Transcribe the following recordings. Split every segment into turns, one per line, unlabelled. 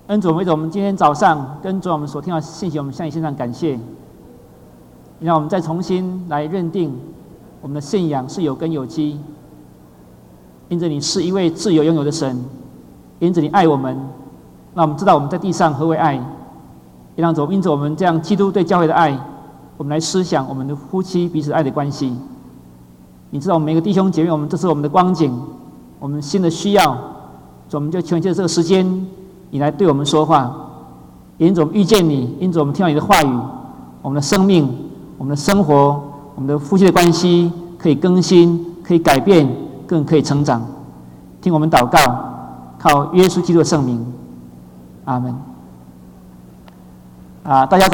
恩主，为着我们今天早上跟着我们所听到的信息，我们向你献上感谢，让我们再重新来认定我们的信仰是有根有基。因着你是一位自由拥有的神，因着你爱我们，让我们知道我们在地上何为爱，也让因着我们这样基督对教会的爱，我们来思想我们的夫妻彼此爱的关系。你知道我们每个弟兄姐妹，这是我们的光景，我们心的需要，所以我们就求你借着这个时间，你来对我们说话。因着我们遇见你，因着我们听到你的话语，我们的生命、我们的生活、我们的夫妻的关系可以更新，可以改变，更可以成长。听我们祷告，靠耶稣基督的圣名，阿门。大家早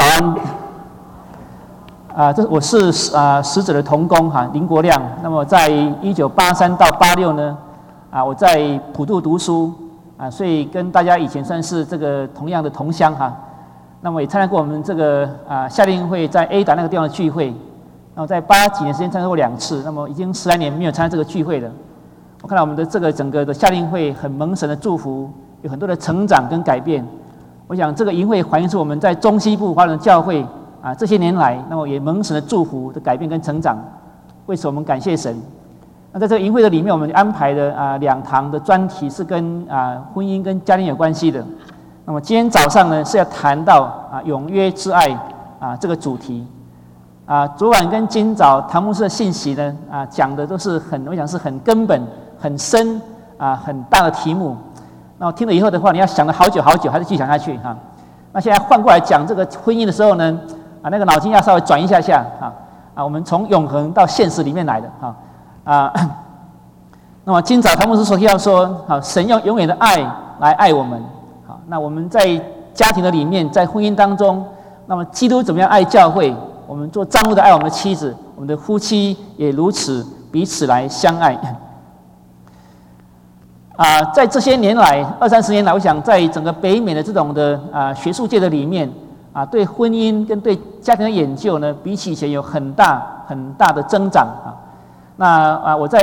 安。我是使者的同工林国亮。那么在1983到86呢，我在普渡读书所以跟大家以前算是这个同样的同乡那么也参加过我们这个夏令会在 A 达那个地方的聚会。然后在80几年时间参加过2次，那么已经10来年没有参加这个聚会了。我看到我们的这个整个的夏令会很蒙神的祝福，有很多的成长跟改变。我想这个营会反映出我们在中西部华人教会这些年来，那么也蒙神的祝福的改变跟成长，为此我们感谢神。那在这个营会的里面，我们安排的2堂的专题是跟婚姻跟家庭有关系的。那么今天早上呢是要谈到永约之爱这个主题。昨晚跟今早唐牧师的信息呢讲的都是我想是很根本、很深很大的题目。那我听了以后的话，你要想了好久好久，还是继续想下去那现在换过来讲这个婚姻的时候呢那个脑筋要稍微转一下我们从永恒到现实里面来的那么今早唐牧师所提到说神用永远的爱来爱我们。那我们在家庭的里面，在婚姻当中，那么基督怎么样爱教会？我们做丈夫的爱我们的妻子，我们的夫妻也如此彼此来相爱。在这些年来，20-30年来，我想在整个北美的这种的学术界的里面对婚姻跟对家庭的研究呢，比起以前有很大的增长那我在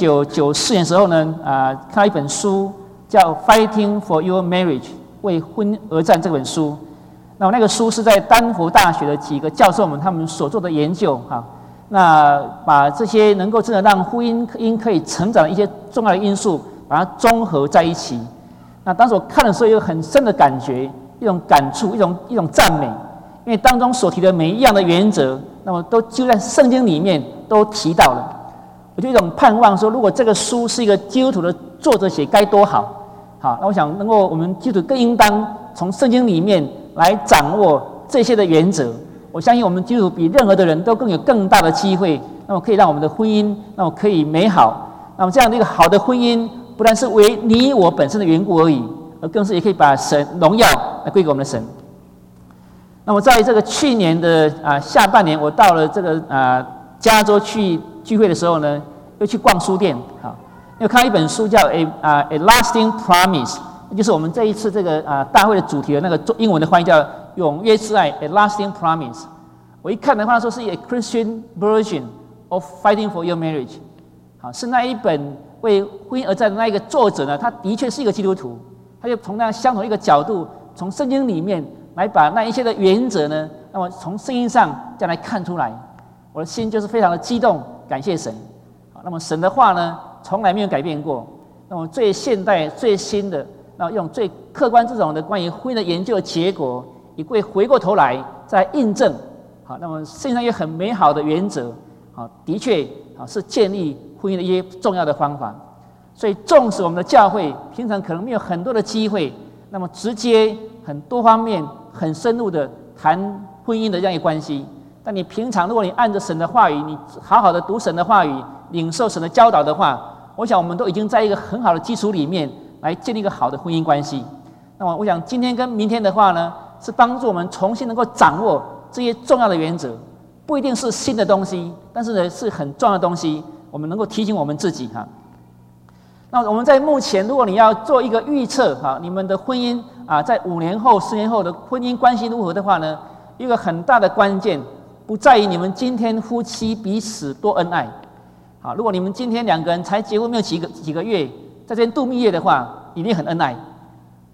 1994年的时候呢看到一本书叫《Fighting for Your Marriage》，为婚而战这本书。那个书是在丹佛大学的几个教授们他们所做的研究那把这些能够真的让婚姻可以成长的一些重要的因素，把它综合在一起。那当时我看的时候，有很深的感觉，一种感触，一种赞美，因为当中所提的每一样的原则，那么都就在圣经里面都提到了。我就一种盼望说，如果这个书是一个基督徒的作者写，该多好！那我想能够我们基督徒更应当从圣经里面来掌握这些的原则。我相信我们基督徒比任何的人都更有更大的机会，那么可以让我们的婚姻那么可以美好。那么这样的一个好的婚姻，不但是为你我本身的缘故而已，而更是也可以把神荣耀来归给我们的神。那么在这个去年的下半年，我到了这个加州去聚会的时候呢，又去逛书店又看到一本书叫《A Lasting Promise》，就是我们这一次这个大会的主题的那个英文的翻译叫“永约之爱 ”（A Lasting Promise）。我一看的话，说是 A Christian version of Fighting for Your Marriage， 是那一本为婚姻而战的那一个作者呢，他的确是一个基督徒，他就从那相同一个角度，从圣经里面来把那一些的原则呢，那么从圣经上这样来看出来，我的心就是非常的激动，感谢神。那么神的话呢，从来没有改变过。那么最现代、最新的，那用最客观这种的关于婚姻的研究的结果，也会回过头来再印证。那么圣经上有很美好的原则，的确是建立婚姻的一些重要的方法。所以，纵使我们的教会平常可能没有很多的机会，那么直接很多方面很深入的谈婚姻的这样一个关系。但你平常如果你按着神的话语，你好好的读神的话语，领受神的教导的话，我想我们都已经在一个很好的基础里面来建立一个好的婚姻关系。那么我想今天跟明天的话呢，是帮助我们重新能够掌握这些重要的原则，不一定是新的东西，但是呢是很重要的东西，我们能够提醒我们自己那我们在目前，如果你要做一个预测你们的婚姻在5年后、10年后的婚姻关系如何的话呢，一个很大的关键不在于你们今天夫妻彼此多恩爱。如果你们今天2个人才结婚没有几个月，在这边度蜜月的话，一定很恩爱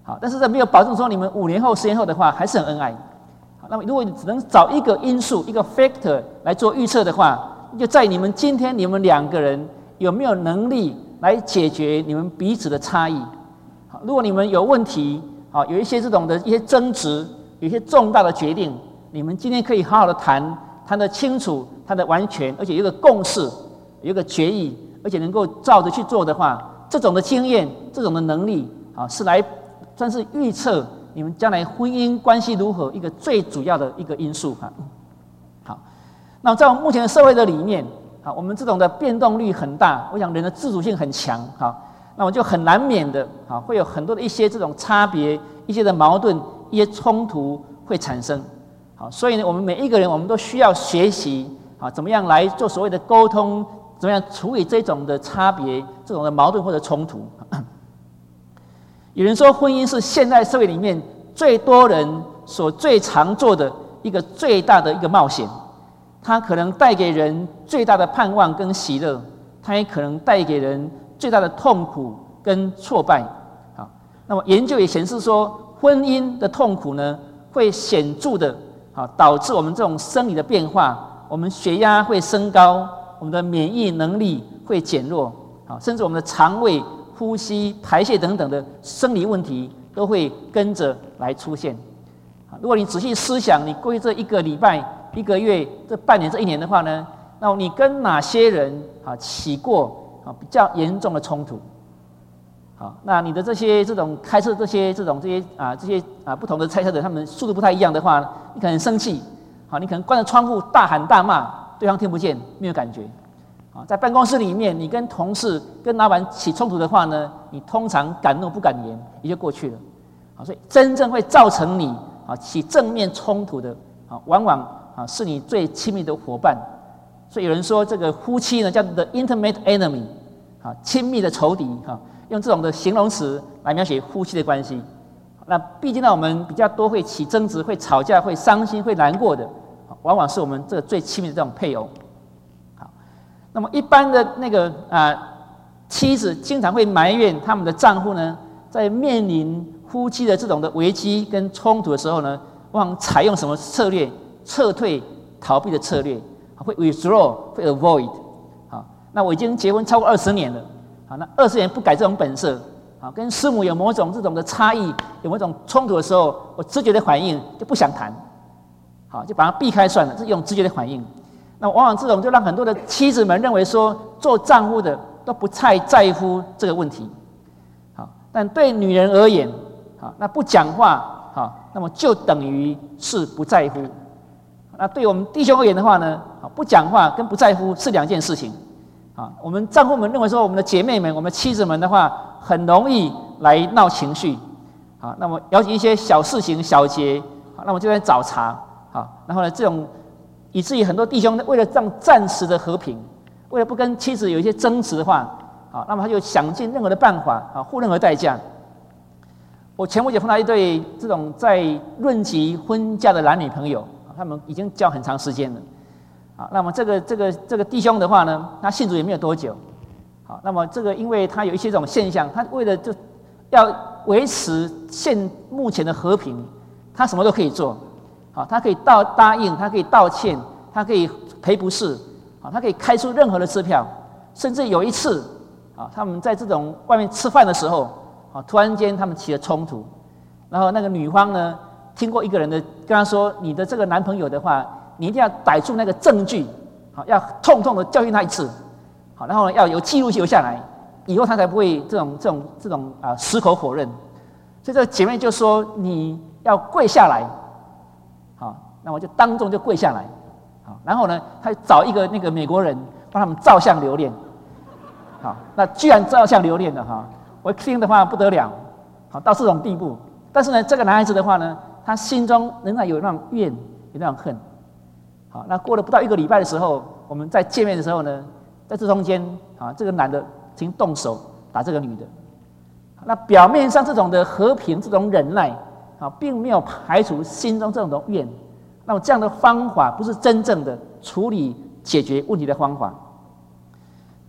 好，但是这没有保证说你们5年后、10年后的话还是很恩爱。好，那么如果你只能找一个因素、一个 factor 来做预测的话，就在你们今天你们2个人有没有能力来解决你们彼此的差异。好，如果你们有问题，好，有一些这种的一些争执，有一些重大的决定，你们今天可以好好的谈得清楚，谈得完全，而且有一个共识，有一个决议，而且能够照着去做的话，这种的经验，这种的能力，啊，是来算是预测你们将来婚姻关系如何一个最主要的一个因素哈。好，那在我们目前的社会的里面，好，我们这种的变动率很大，我想人的自主性很强，好，那我就很难免的，好，会有很多的一些这种差别、一些的矛盾、一些冲突会产生。好，所以呢，我们每一个人，我们都需要学习，啊，怎么样来做所谓的沟通，怎么样处理这种的差别、这种的矛盾或者冲突。有人说，婚姻是现代社会里面最多人最常做的一个最大的一个冒险，它可能带给人最大的盼望跟喜乐，它也可能带给人最大的痛苦跟挫败。好，那么研究也显示说，婚姻的痛苦呢，会显著的导致我们这种生理的变化，我们血压会升高，我们的免疫能力会减弱，甚至我们的肠胃、呼吸、排泄等等的生理问题都会跟着来出现。如果你仔细思想，你过去这1个礼拜、1个月、这半年、这1年的话呢，那你跟哪些人起过比较严重的冲突？好，那你的这种开车这些不同的开车的，他们速度不太一样的话，你可能生气，好，你可能关着窗户大喊大骂，对方听不见，没有感觉。好，在办公室里面，你跟同事、跟老板起冲突的话呢，你通常敢怒不敢言，也就过去了。好，所以真正会造成你起正面冲突的，往往是你最亲密的伙伴。所以有人说，这个夫妻呢叫做 the intimate enemy， 亲密的仇敌，用这种的形容词来描写夫妻的关系。那毕竟呢，我们比较多会起争执、会吵架、会伤心、会难过的，往往是我们这个最亲密的这种配偶。好，那么一般的那个妻子经常会埋怨他们的丈夫呢，在面临夫妻的这种的危机跟冲突的时候呢，往往采用什么策略？撤退、逃避的策略，会 withdraw， 会 avoid。好，那我已经结婚超过20年了。好，那20年不改这种本色，好，跟师母有某种这种的差异，有某种冲突的时候，我直觉的反应就不想谈，好，就把它避开算了，这是一种直觉的反应。那往往这种就让很多的妻子们认为说，做丈夫的都不太在乎这个问题，好，但对女人而言，好，那不讲话，好，那么就等于是不在乎。那对我们弟兄而言的话呢，不讲话跟不在乎是2件事情。我们丈夫们认为说，我们的姐妹们、我们的妻子们的话，很容易来闹情绪，好，那么了解一些小事情、小节，好，那么就在找茬，好，然后呢，这种以至于很多弟兄为了这样暂时的和平，为了不跟妻子有一些争执的话，好，那么他就想尽任何的办法，付任何代价。我前不久碰到一对这种在论及婚嫁的男女朋友，他们已经交很长时间了。好，那么这个弟兄的话呢，他信主也没有多久。好，那么这个因为他有一些这种现象，他为了就要维持目前的和平，他什么都可以做。好，他可以答应，他可以道歉，他可以赔不是，好，他可以开出任何的支票。甚至有一次，啊，他们在这种外面吃饭的时候，啊，突然间他们起了冲突，然后那个女方呢，听过一个人的跟他说：“你的这个男朋友的话，你一定要逮住那个证据，好，要痛痛的教训他一次，好，然后呢要有记录留下来，以后他才不会这种矢口否认。”所以这个姐妹就说：“你要跪下来。”好，那我就当众就跪下来，好，然后呢，他找一个那个美国人帮他们照相留念，好，那居然照相留念了哈，我听的话不得了，好，到这种地步。但是呢，这个男孩子的话呢，他心中仍然有那种怨，有那种恨。好，那过了不到1个礼拜的时候，我们在见面的时候呢，在这中间，啊，这个男的曾经动手打这个女的。那表面上这种的和平、这种忍耐，啊，并没有排除心中这种的怨。那么这样的方法不是真正的处理解决问题的方法。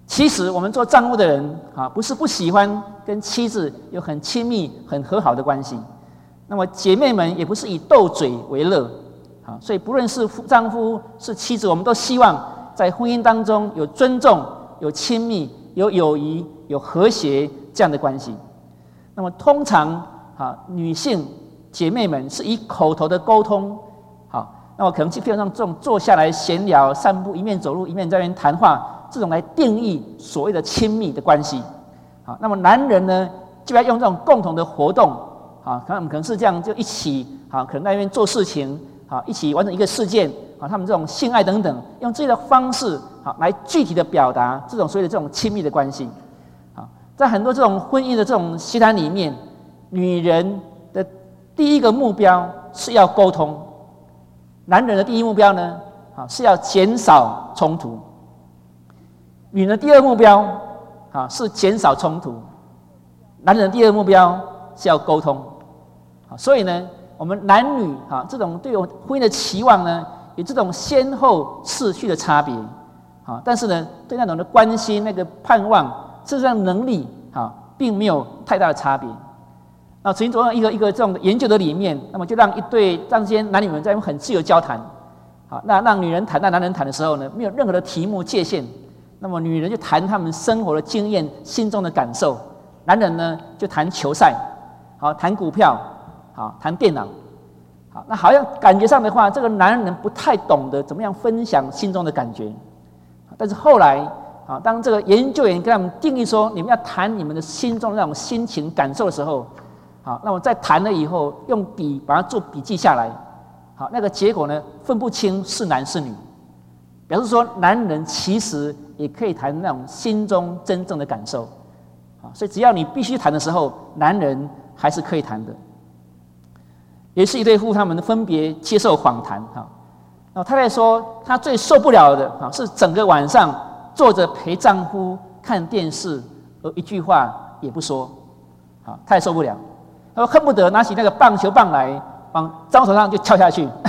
其实我们做丈夫的人啊，不是不喜欢跟妻子有很亲密、很和好的关系。那么姐妹们也不是以斗嘴为乐啊，所以不论是丈夫是妻子，我们都希望在婚姻当中有尊重、有亲密、有友谊、有和谐这样的关系。那么通常啊，女性姐妹们是以口头的沟通，好，那么可能基本上这种坐下来闲聊、散步，一面走路一面在那边谈话。这种来定义所谓的亲密的关系，好，那么男人呢，就要用这种共同的活动，啊，可能是这样，就一起，啊，可能在那边做事情，啊，一起完成一个事件，啊，他们这种性爱等等，用这些的方式，啊，来具体的表达这种所谓的这种亲密的关系，啊，在很多这种婚姻的这种协谈里面，女人的第一个目标是要沟通，男人的第一目标呢，啊，是要减少冲突。女人的第二目标啊是减少冲突，男人的第二目标是要沟通，所以呢，我们男女啊这种对婚姻的期望呢，有这种先后次序的差别啊，但是呢，对那种的关心、那个盼望、事实上能力啊，并没有太大的差别。那曾经做一个这种研究的里面，那么就让这些男女们在很自由交谈，好，那让女人谈、让男人谈的时候呢，没有任何的题目界限。那么女人就谈他们生活的经验、心中的感受，男人呢就谈球赛，好，谈股票，好，谈电脑，好，那好像感觉上的话，这个男人不太懂得怎么样分享心中的感觉，但是后来，啊，当这个研究员跟他们定义说，你们要谈你们的心中的那种心情感受的时候，好，那么在谈了以后，用笔把它做笔记下来，好，那个结果呢，分不清是男是女。表示说，男人其实也可以谈那种心中真正的感受，啊，所以只要你必须谈的时候，男人还是可以谈的。也是一对夫妇，他们分别接受访谈，哈，那太太说，她最受不了的啊，是整个晚上坐着陪丈夫看电视，而一句话也不说，啊，太受不了，她说恨不得拿起那个棒球棒来往丈夫头上就敲下去。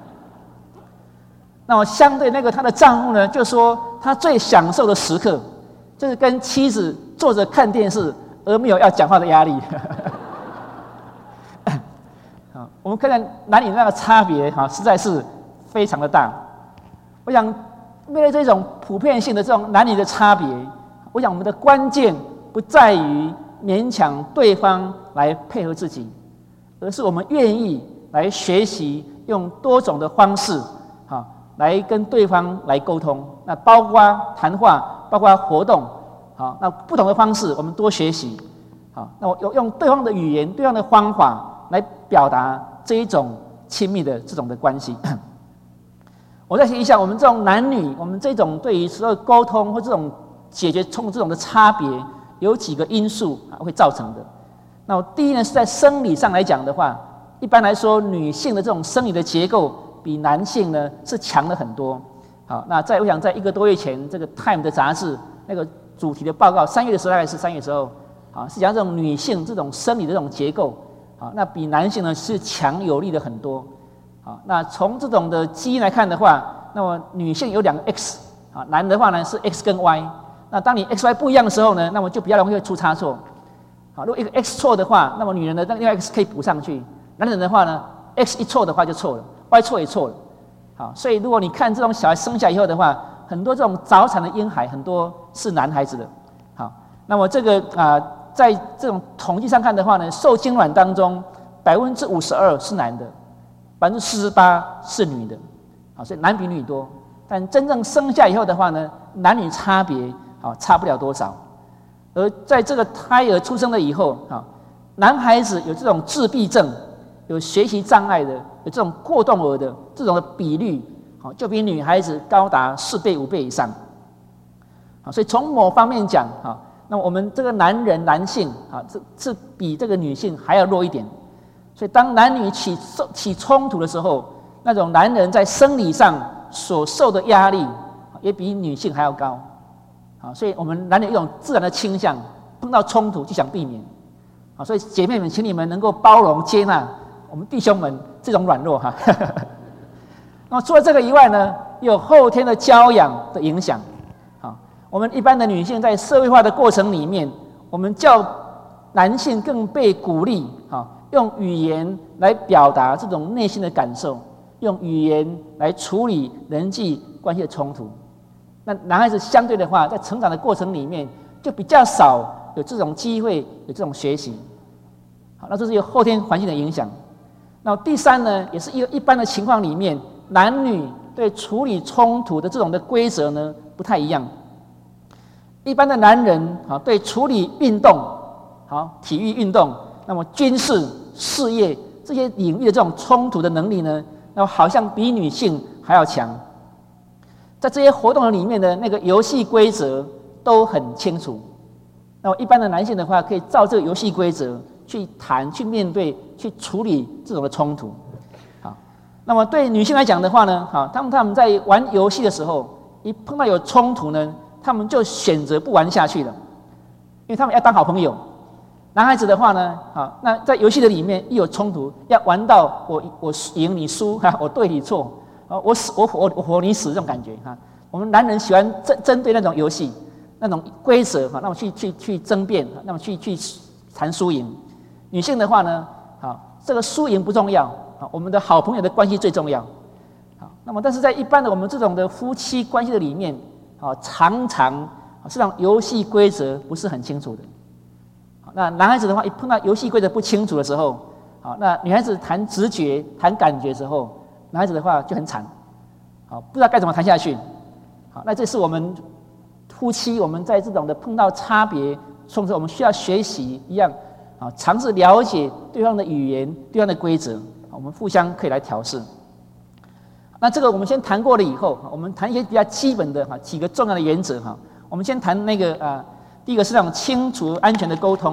那么相对那个她的丈夫呢，就说他最享受的时刻，就是跟妻子坐着看电视，而没有要讲话的压力。我们看看男女那个差别，实在是非常的大。我想，面对这种普遍性的这种男女的差别，我想我们的关键不在于勉强对方来配合自己，而是我们愿意来学习用多种的方式，来跟对方来沟通，那包括谈话，包括活动，好，那不同的方式我们多学习，好，那我用对方的语言、对方的方法来表达这一种亲密的这种的关系。我再提一下，我们这种男女，我们这种对于所有沟通或这种解决冲突这种的差别，有几个因素会造成的。那第一呢，是在生理上来讲的话，一般来说，女性的这种生理的结构比男性呢是强了很多。好，那我想在1个多月前，这个《Time》的杂志那个主题的报告，3月的时候，大概是3月的时候，啊，是讲这种女性这种生理的这种结构，啊，那比男性呢是强有力的很多。好，那从这种的基因来看的话，那么女性有2个 X， 啊，男的话呢是 X 跟 Y。那当你 XY 不一样的时候呢，那么就比较容易会出差错。好，如果一个 X 错的话，那么女人的另外 X 可以补上去；男人的话呢 ，X 一错的话就错了。Y 错也错了，好，所以如果你看这种小孩生下以后的话，很多这种早产的婴孩很多是男孩子的，好，那么这个在这种统计上看的话呢，受精卵当中52%是男的，48%是女的，好，所以男比女多，但真正生下以后的话呢，男女差别差不了多少，而在这个胎儿出生了以后，男孩子有这种自闭症、有学习障碍的。有这种过动儿的这种的比率，就比女孩子高达4倍、5倍以上。所以从某方面讲，那么我们这个男性是比这个女性还要弱一点。所以当男女起冲突的时候，那种男人在生理上所受的压力也比女性还要高。所以我们男人有一种自然的倾向，碰到冲突就想避免。所以姐妹们，请你们能够包容接纳我们弟兄们这种软弱哈。那么除了这个以外呢，也有后天的教养的影响。 我们一般的女性在社会化的过程里面，我们叫男性更被鼓励用语言来表达这种内心的感受，用语言来处理人际关系的冲突。那男孩子相对的话，在成长的过程里面就比较少有这种机会，有这种学习。好，那这是有后天环境的影响。那第三呢，也是一般的情况里面，男女对处理冲突的这种的规则呢不太一样。一般的男人对处理运动，体育运动，那么军事、事业这些领域的这种冲突的能力呢，那么好像比女性还要强。在这些活动的里面的那个游戏规则都很清楚。那么一般的男性的话，可以照这个游戏规则去谈、去面对、去处理这种的冲突。好，那么对女性来讲的话呢，他们在玩游戏的时候，一碰到有冲突呢，他们就选择不玩下去了，因为他们要当好朋友。男孩子的话呢，那在游戏的里面一有冲突，要玩到我赢你输，我对你错，我活你死这种感觉。我们男人喜欢针对那种游戏、那种规则，那么去争辩，那么去谈输赢。女性的话呢，这个输赢不重要，我们的好朋友的关系最重要。那么但是在一般的我们这种的夫妻关系的里面，常常实际上游戏规则不是很清楚的。那男孩子的话，一碰到游戏规则不清楚的时候，那女孩子谈直觉、谈感觉的时候，男孩子的话就很惨，不知道该怎么谈下去。那这是我们夫妻，我们在这种的碰到差别冲突，我们需要学习一样，尝试了解对方的语言、对方的规则，我们互相可以来调试。那这个我们先谈过了以后，我们谈一些比较基本的几个重要的原则。我们先谈那个第一个是那种清楚安全的沟通。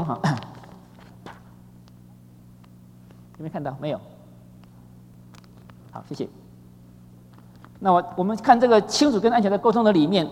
有没有看到？没有。好，谢谢。那我们看这个清楚跟安全的沟通的里面，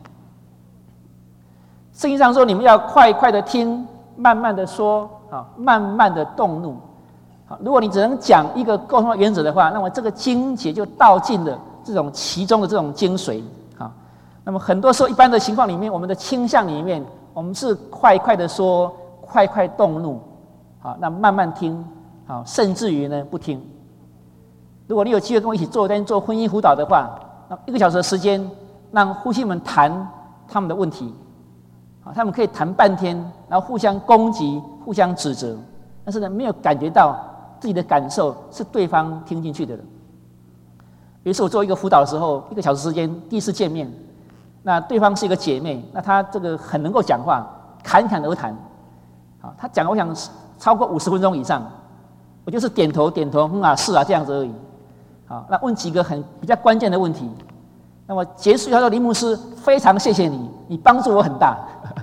圣经上说你们要快快的听，慢慢的说，慢慢的动怒。如果你只能讲一个沟通的原则的话，那么这个经节就道尽了这种其中的这种精髓。那么很多时候一般的情况里面，我们的倾向里面，我们是快快的说，快快动怒，那慢慢听，甚至于呢不听。如果你有机会跟我一起做婚姻辅导的话，那1个小时的时间，让夫妻们谈他们的问题，他们可以谈半天，然后互相攻击、互相指责，但是呢没有感觉到自己的感受是对方听进去的人。有一次我做一个辅导的时候，1个小时时间，第一次见面，那对方是一个姐妹，那她这个很能够讲话，侃侃而谈，她讲我想超过50分钟以上，我就是点头是啊这样子而已。那问几个比较关键的问题，那么结束以后说林牧师非常谢谢你，你帮助我很大。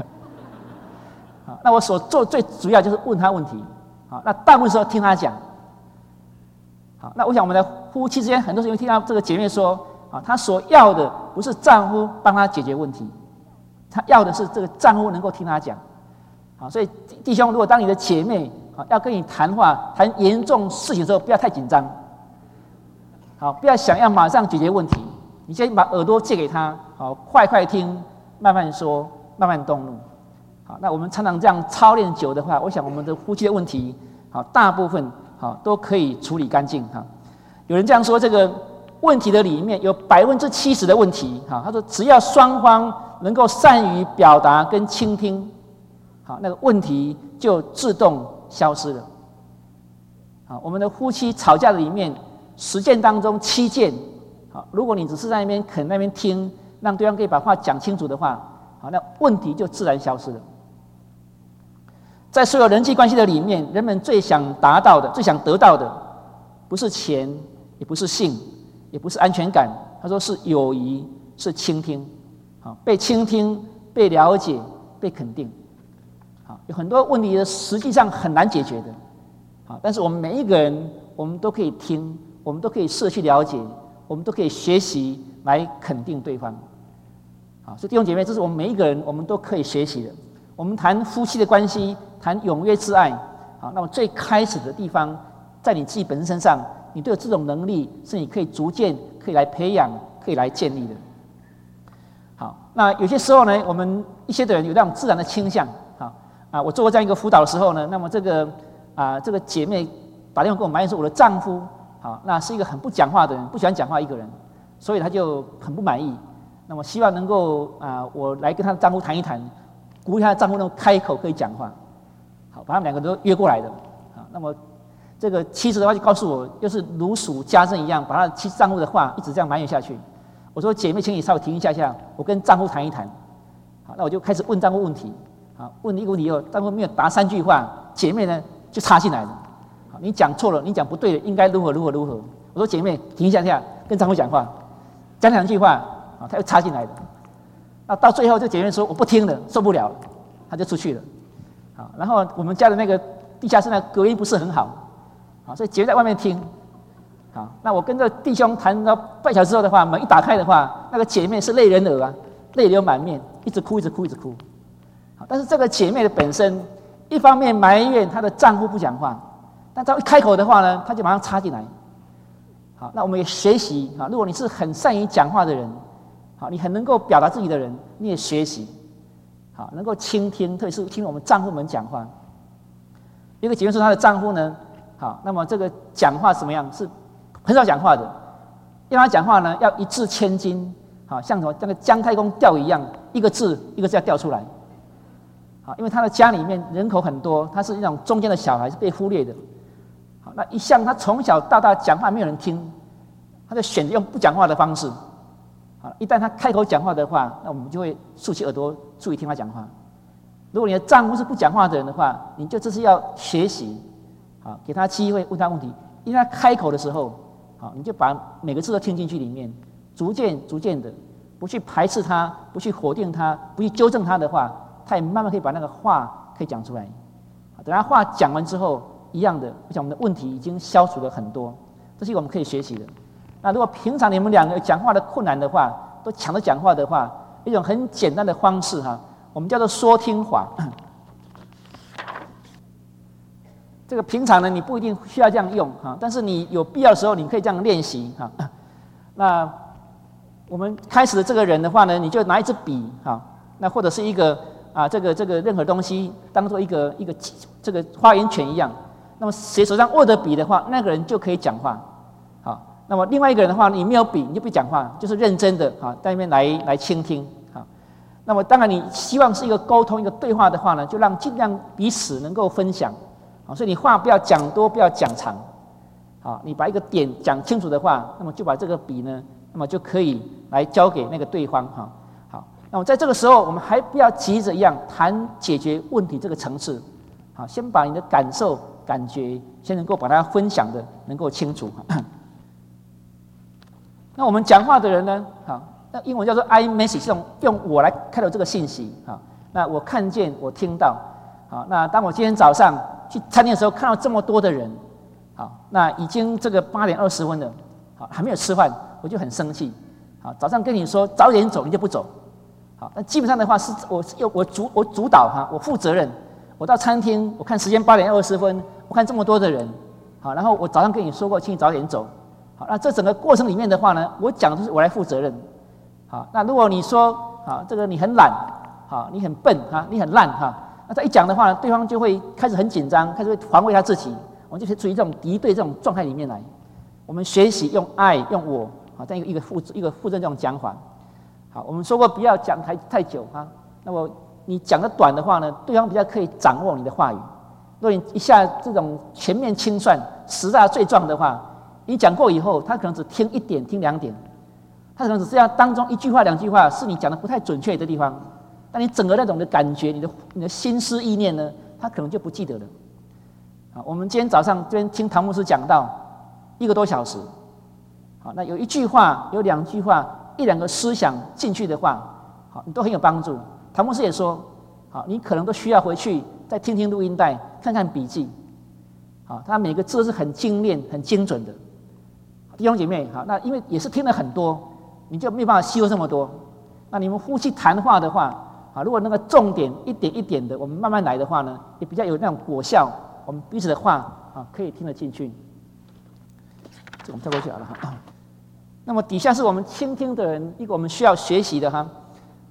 那我所做最主要就是问他问题，那大部分时候听他讲。那我想我们的夫妻之间很多时候听到这个姐妹说，她所要的不是丈夫帮她解决问题，她要的是这个丈夫能够听她讲。所以弟兄，如果当你的姐妹要跟你谈话、谈严重事情的时候，不要太紧张，不要想要马上解决问题，你先把耳朵借给她，快快听，慢慢说，慢慢动怒。那我们常常这样操练久的话，我想我们的夫妻的问题，大部分都可以处理干净。有人这样说，这个问题的里面有70%的问题，他说只要双方能够善于表达跟倾听，那个问题就自动消失了。我们的夫妻吵架的里面10件当中7件，如果你只是在那边肯那边听，让对方可以把话讲清楚的话，那问题就自然消失了。在所有人际关系的里面，人们最想达到的、最想得到的，不是钱，也不是性，也不是安全感，他说是友谊，是倾听。被倾听、被了解、被肯定。有很多问题实际上很难解决的，但是我们每一个人，我们都可以听，我们都可以试着去了解，我们都可以学习来肯定对方。所以弟兄姐妹，这是我们每一个人我们都可以学习的。我们谈夫妻的关系，谈永约之爱，那么最开始的地方，在你自己本身身上，你都有这种能力，是你可以逐渐可以来培养、可以来建立的。好， 那有些时候呢，我们一些的人有那种自然的倾向，我做过这样一个辅导的时候呢，那么这个姐妹打电话跟我埋怨说，我的丈夫那是一个很不讲话的人，不喜欢讲话一个人，所以他就很不满意。那么希望能够我来跟她的丈夫谈一谈，鼓励她的丈夫能够开口可以讲话。好，把他们两个都约过来的。那么这个妻子的话就告诉我，又是如数家珍一样，把她的丈夫的话一直这样埋怨下去。我说姐妹，请你稍微停一下，我跟丈夫谈一谈。好，那我就开始问丈夫问题。好，问一个问题以后，丈夫没有答3句话，姐妹呢就插进来了。好，你讲错了，你讲不对了，应该如何。我说姐妹，停一下，跟丈夫讲话，讲2句话，他又插进来了。那到最后，这姐妹说我不听了，受不了了，她就出去了。好，然后我们家的那个地下室呢隔音不是很好，所以姐妹在外面听。好，那我跟这弟兄谈到半小时后的话，门一打开的话，那个姐妹是泪人儿泪流满面，一直哭。好，但是这个姐妹的本身，一方面埋怨她的丈夫不讲话，但她一开口的话呢，她就马上插进来。好，那我们也学习如果你是很善于讲话的人，好，你很能够表达自己的人，你也学习，好，能够倾听，特别是听我们丈夫们讲话。一个姐妹说她的丈夫呢，好，那么这个讲话怎么样？是很少讲话的，要他讲话呢，要一字千金，好，像那个姜太公钓鱼一样，一个字一个字要钓出来。好，因为他的家里面人口很多，他是那种中间的小孩，是被忽略的。好，那一向他从小到大讲话没有人听，他就选择用不讲话的方式。好，一旦他开口讲话的话，那我们就会竖起耳朵注意听他讲话。如果你的丈夫是不讲话的人的话，你就这是要学习，好，给他机会问他问题。因为他开口的时候，好，你就把每个字都听进去里面，逐渐的，不去排斥他，不去否定他，不去纠正他的话，他也慢慢可以把那个话可以讲出来。等他话讲完之后，一样的，我想我们的问题已经消除了很多，这是一个我们可以学习的。那如果平常你们两个讲话的困难的话，都抢着讲话的话，一种很简单的方式我们叫做说听法。这个平常呢，你不一定需要这样用但是你有必要的时候，你可以这样练习那我们开始的这个人的话呢，你就拿一支笔那或者是一个这个任何东西当做一个这个花园犬一样。那么谁手上握着笔的话，那个人就可以讲话。好，那么另外一个人的话，你没有笔，你就不讲话，就是认真的在那边来倾听。好，那么当然你希望是一个沟通、一个对话的话呢，就让尽量彼此能够分享。好，所以你话不要讲多，不要讲长。好，你把一个点讲清楚的话，那么就把这个笔呢，那么就可以来交给那个对方。好，那么在这个时候，我们还不要急着一样谈解决问题这个层次。好，先把你的感受、感觉先能够把它分享的能够清楚。那我们讲话的人呢，那英文叫做 I message， 这种用我来开头这个信息。那我看见，我听到。好，那当我今天早上去餐厅的时候，看到这么多的人，好，那已经这个8点20分了，好，还没有吃饭，我就很生气。好，早上跟你说早点走，你就不走。好，那基本上的话是我主导我负责任。我到餐厅，我看时间8点20分，我看这么多的人，好，然后我早上跟你说过，请你早点走。好，那这整个过程里面的话呢，我讲的就是我来负责任。好，那如果你说这个你很懒，你很笨你很烂那他一讲的话呢，对方就会开始很紧张，开始会防卫他自己，我们就处于这种敌对这种状态里面来。我们学习用爱，用我这样一个附赠这种讲法。好，我们说过不要讲太久那么你讲的短的话呢，对方比较可以掌握你的话语。如果你一下这种全面清算10大罪状的话，你讲过以后，他可能只听1点、听2点，他可能只是要当中1句话、2句话是你讲的不太准确的地方。但你整个那种的感觉，你的心思意念呢，他可能就不记得了。我们今天早上这边听唐牧师讲到1个多小时，好，那有1句话、有2句话、1、2个思想进去的话，好，你都很有帮助。唐牧师也说，好，你可能都需要回去再听听录音带，看看笔记。好，他每个字是很精炼、很精准的。弟兄姐妹，好，那因为也是听了很多，你就没办法吸收这么多。那你们夫妻谈话的话，如果那个重点一点一点的，我们慢慢来的话呢，也比较有那种果效，我们彼此的话可以听得进去。这个我们跳过去好了那么底下是我们倾听的人，一个我们需要学习的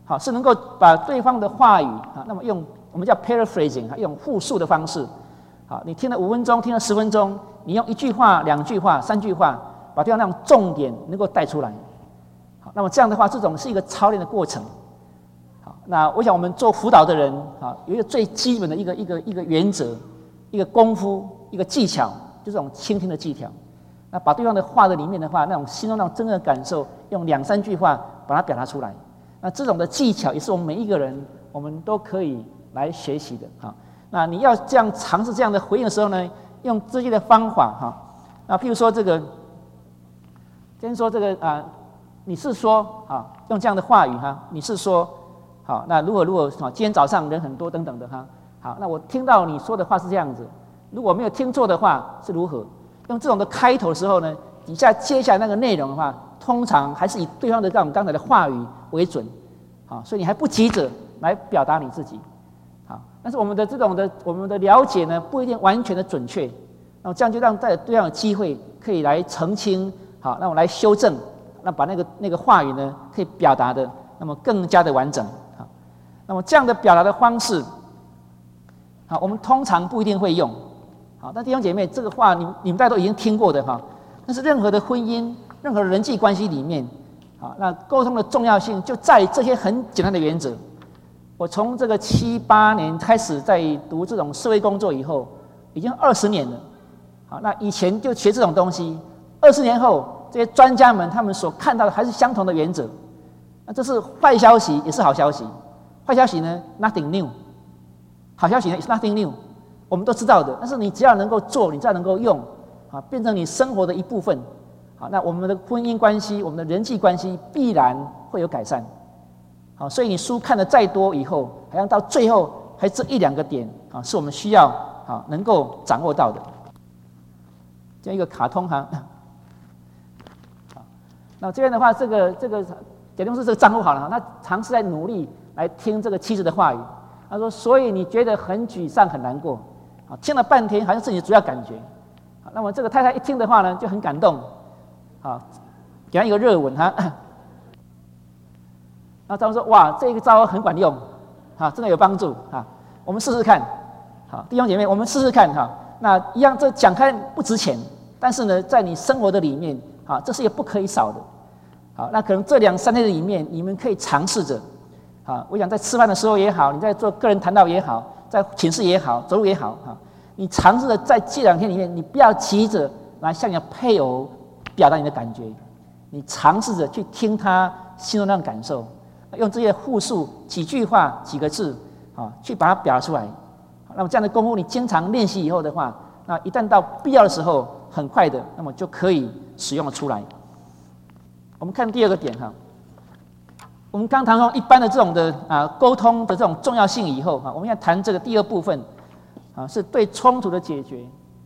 好，是能够把对方的话语啊，那么用我们叫 paraphrasing 用复述的方式，好，你听了5分钟，听了10分钟，你用1句话、2句话、3句话，把对方那种重点能够带出来。好，那么这样的话，这种是一个操练的过程。好，那我想我们做辅导的人啊，有一个最基本的一个原则、一个功夫、一个技巧，就是这种倾听的技巧。那把对方的话的里面的话，那种心中那种真正的感受，用2、3句话把它表达出来。那这种的技巧也是我们每一个人，我们都可以来学习的。好，那你要这样尝试这样的回应的时候呢，用这些的方法哈。那譬如说这个，先说这个你是说啊，用这样的话语哈，你是说好。那如果今天早上人很多等等的哈，好，那我听到你说的话是这样子，如果没有听错的话是如何？用这种的开头的时候呢，底下接下来那个内容的话，通常还是以对方的我们刚才的话语为准，好，所以你还不急着来表达你自己，好，但是我们的这种的我们的了解呢，不一定完全的准确，那么这样就让对方有机会可以来澄清，好，那我来修正，那把那个话语呢，可以表达的那么更加的完整，好，那么这样的表达的方式，好，我们通常不一定会用。好，但弟兄姐妹，这个话你们大家都已经听过的哈。但是任何的婚姻、任何的人际关系里面，好，那沟通的重要性就在这些很简单的原则。我从这个7、8年开始在读这种社会工作以后，已经20年了。好，那以前就学这种东西，20年后，这些专家们他们所看到的还是相同的原则。那这是坏消息，也是好消息。坏消息呢 ，nothing new； 好消息呢 ，is nothing new。我们都知道的，但是你只要能够做，你只要能够用，啊，变成你生活的一部分，好，那我们的婚姻关系、我们的人际关系必然会有改善，好，所以你书看的再多，以后好像到最后还这1、2个点，啊，是我们需要啊能够掌握到的。这样一个卡通哈，好，那这边的话，这个假定是这个丈夫好了，那尝试在努力来听这个妻子的话语，他说，所以你觉得很沮丧、很难过。啊，听了半天，好像是你的主要感觉。好，那么这个太太一听的话呢，就很感动。好，给他一个热吻哈。然后丈夫说：“哇，这个招很管用，啊，真的有帮助啊！我们试试看。好，弟兄姐妹，我们试试看哈。那一样，这讲开不值钱，但是呢，在你生活的里面，啊，这是一个不可以少的。好，那可能这2、3天的里面，你们可以尝试着。啊，我想在吃饭的时候也好，你在做个人谈道也好。”在寝室也好，走路也好，哈，你尝试着在这2天里面，你不要急着来向你的配偶表达你的感觉，你尝试着去听他心中那种感受，用这些复述几句话、几个字，啊，去把它表达出来。那么这样的功夫，你经常练习以后的话，那一旦到必要的时候，很快的，那么就可以使用的出来。我们看第2个点哈。我们刚谈到一般的这种的沟通的这种重要性以后我们要谈这个第2部分是对冲突的解决。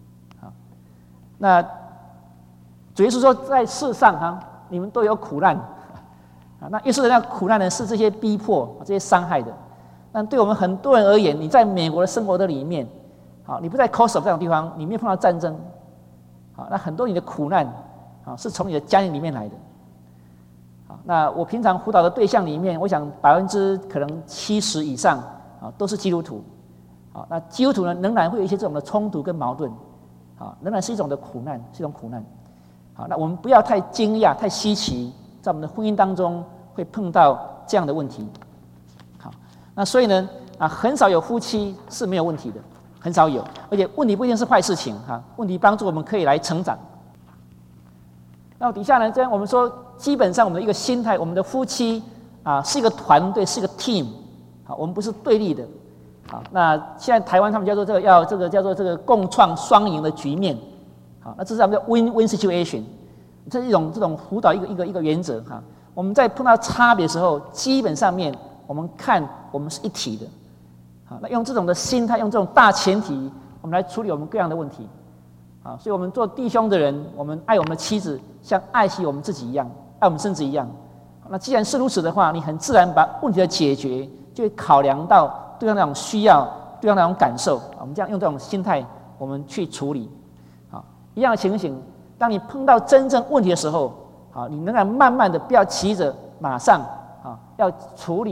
那主耶稣说，在世上你们都有苦难那耶稣的那苦难呢，是这些逼迫、这些伤害的。但对我们很多人而言，你在美国的生活的里面，你不在 Kosovo 这种地方，你没有碰到战争，那很多你的苦难是从你的家庭里面来的。那我平常辅导的对象里面，我想可能70%以上都是基督徒。那基督徒呢，仍然会有一些这种的冲突跟矛盾，仍然是一种的苦难，是一种苦难。那我们不要太惊讶、太稀奇，在我们的婚姻当中会碰到这样的问题。那所以呢，很少有夫妻是没有问题的，很少有，而且问题不一定是坏事情问题帮助我们可以来成长。那底下呢，这样我们说，基本上我们的一个心态，我们的夫妻是一个团队，是一个 team， 我们不是对立的。那现在台湾他们叫做叫做这个共创双赢的局面。那这是他们叫 win-win situation， 这是一种这种辅导一个原则我们在碰到差别的时候，基本上面我们看我们是一体的。那用这种的心态，用这种大前提，我们来处理我们各样的问题。所以我们做弟兄的人，我们爱我们的妻子，像爱惜我们自己一样，爱我们身子一样。那既然是如此的话，你很自然把问题的解决，就会考量到对方那种需要，对方那种感受。我们这样用这种心态，我们去处理。一样的情形，当你碰到真正问题的时候，你仍然慢慢的不要急着马上要处理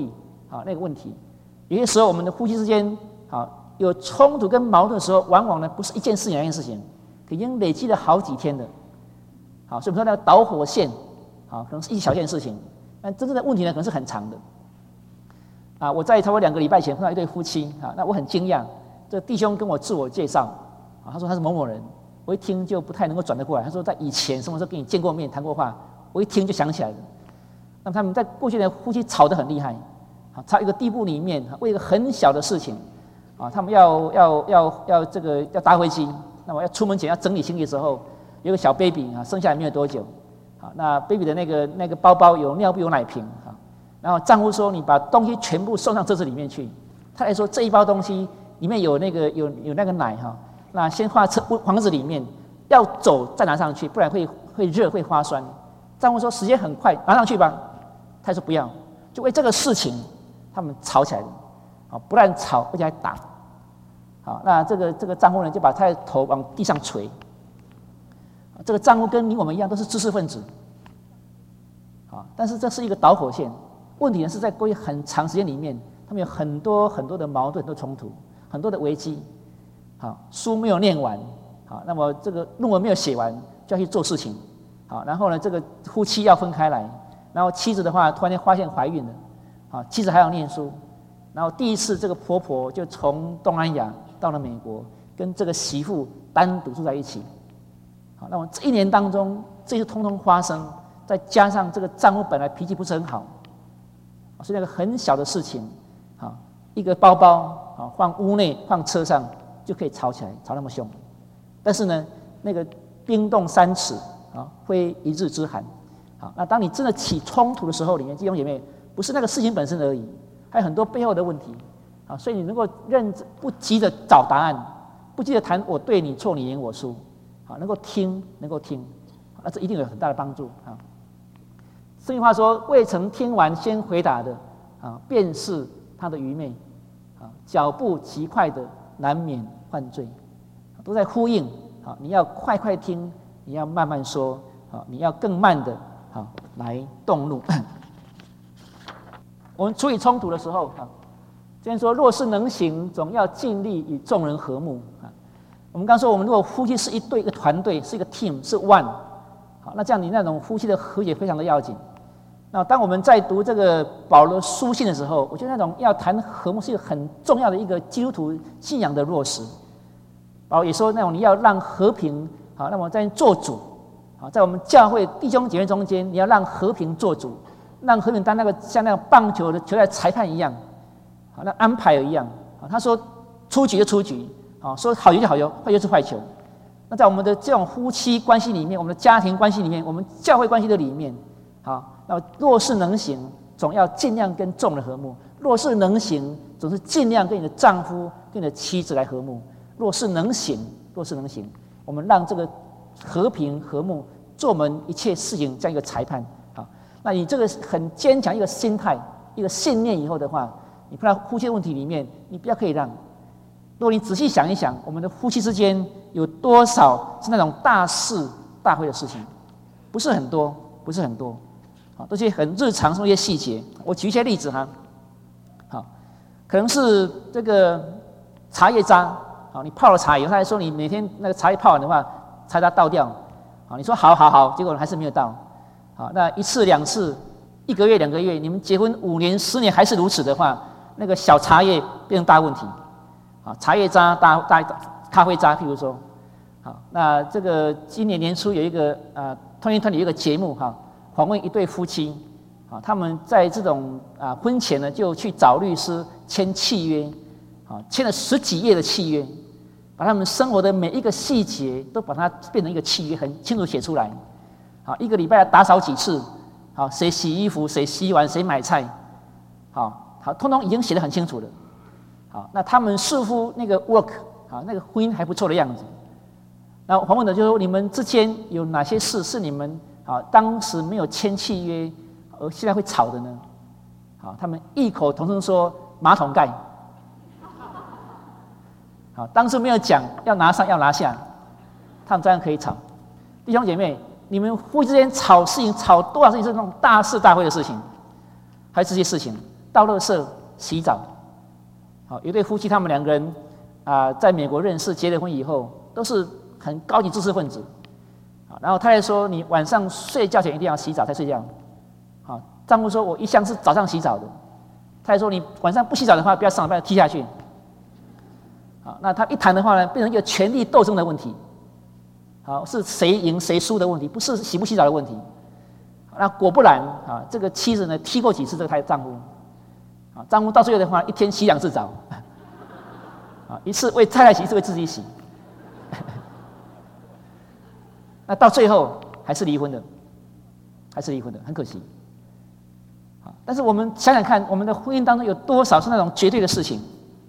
那个问题。有些时候我们的夫妻之间有冲突跟矛盾的时候，往往呢不是一件事情两件事情，已经累积了好几天的。所以我们说那个导火线可能是一小件事情，但真正的问题呢可能是很长的。我在差不多2个礼拜前碰到一对夫妻那我很惊讶，这弟兄跟我自我介绍他说他是某某人，我一听就不太能够转得过来。他说在以前什么时候跟你见过面谈过话，我一听就想起来了。那么他们在过去的夫妻吵得很厉害，吵一个地步里面为一个很小的事情他们要搭飞机，那么要出门前要整理行李的时候，有个小 baby 生下来没有多久那 baby 的那个包包有尿布有奶瓶然后丈夫说你把东西全部送上车子里面去。他还说这一包东西里面有那个奶那先放在房子里面，要走再拿上去，不然会热会发酸。丈夫说时间很快，拿上去吧。他说不要，就为这个事情他们吵起来了不但吵而且还打那这个丈夫呢就把他的头往地上捶。这个丈夫跟你我们一样都是知识分子但是这是一个导火线。问题呢是在过去很长时间里面，他们有很多很多的矛盾、很多冲突、很多的危机书没有念完那么这个论文没有写完就要去做事情然后呢这个夫妻要分开来，然后妻子的话突然间发现怀孕了妻子还要念书，然后第一次这个婆婆就从东南亚到了美国，跟这个媳妇单独住在一起那么这1年当中这些通通发生，再加上这个丈夫本来脾气不是很好所以那个很小的事情一个包包放屋内放车上就可以吵起来，吵那么凶。但是呢那个冰冻3尺非一日之寒那当你真的起冲突的时候，里面弟兄姐妹不是那个事情本身而已，还有很多背后的问题所以你能够不急着找答案，不急着谈我对你错你赢我输能够听那这一定有很大的帮助这句话说未曾听完先回答的便是他的愚昧脚步极快的难免犯罪都在呼应你要快快听，你要慢慢说你要更慢的来动怒我们处理冲突的时候今天说若是能行，总要尽力与众人和睦我们刚说我们如果夫妻是一对一个团队，是一个 team 是 one 那这样你那种夫妻的和解非常的要紧。那当我们在读这个保罗书信的时候，我觉得那种要谈和睦是一个很重要的一个基督徒信仰的落实。保罗也说那种你要让和平那么在做主在我们教会弟兄姐妹中间，你要让和平做主，让和平当那个像那个棒球的球赛裁判一样那安排一样他说出局就出局说好球就好球，坏球是坏球。那在我们的这种夫妻关系里面，我们的家庭关系里面，我们教会关系的里面那若是能行，总要尽量跟众人和睦；若是能行，总是尽量跟你的丈夫、跟你的妻子来和睦。若是能行，我们让这个和平和睦做我们一切事情这样一个裁判那你这个很坚强一个心态、一个信念以后的话，你碰到夫妻的问题里面，你不要可以让。如果你仔细想一想，我们的夫妻之间有多少是那种大是大非的事情？不是很多。都是很日常生活一些细节。我举一些例子可能是这个茶叶渣你泡了茶以后，他还说你每天那个茶叶泡完的话，茶渣倒掉你说好，结果还是没有倒那1次2次1个月2个月，你们结婚5年10年还是如此的话，那个小茶叶变成大问题茶叶渣大咖啡渣，譬如说那这个今年年初有一个2020有一个节目访问一对夫妻他们在这种婚前呢就去找律师签契约签了10几页的契约，把他们生活的每一个细节都把它变成一个契约，很清楚写出来1个礼拜要打扫几次谁洗衣服谁洗碗谁买菜通通已经写得很清楚了那他们似乎那个 work 那个婚姻还不错的样子。然后访问的就是说你们之间有哪些事是你们当时没有签契约而现在会吵的呢他们异口同声说马桶盖当时没有讲要拿上要拿下，他们这样可以吵。弟兄姐妹，你们夫妻之间吵事情吵多少事情是那种大是大非的事情，还是这些事情倒垃圾洗澡。好，有对夫妻，他们两个人在美国认识，结了婚以后，都是很高级知识分子。然后太太说：“你晚上睡觉前一定要洗澡才睡觉。”丈夫说：“我一向是早上洗澡的。”太太说：“你晚上不洗澡的话，不要上班踢下去。”那他一谈的话呢，变成一个权力斗争的问题。是谁赢谁输的问题，不是洗不洗澡的问题。那果不然这个妻子呢踢过几次这个丈夫。丈夫到最后的话，一天洗2次澡。一次为太太洗，一次为自己洗。那到最后还是离婚的，很可惜。但是我们想想看，我们的婚姻当中有多少是那种绝对的事情？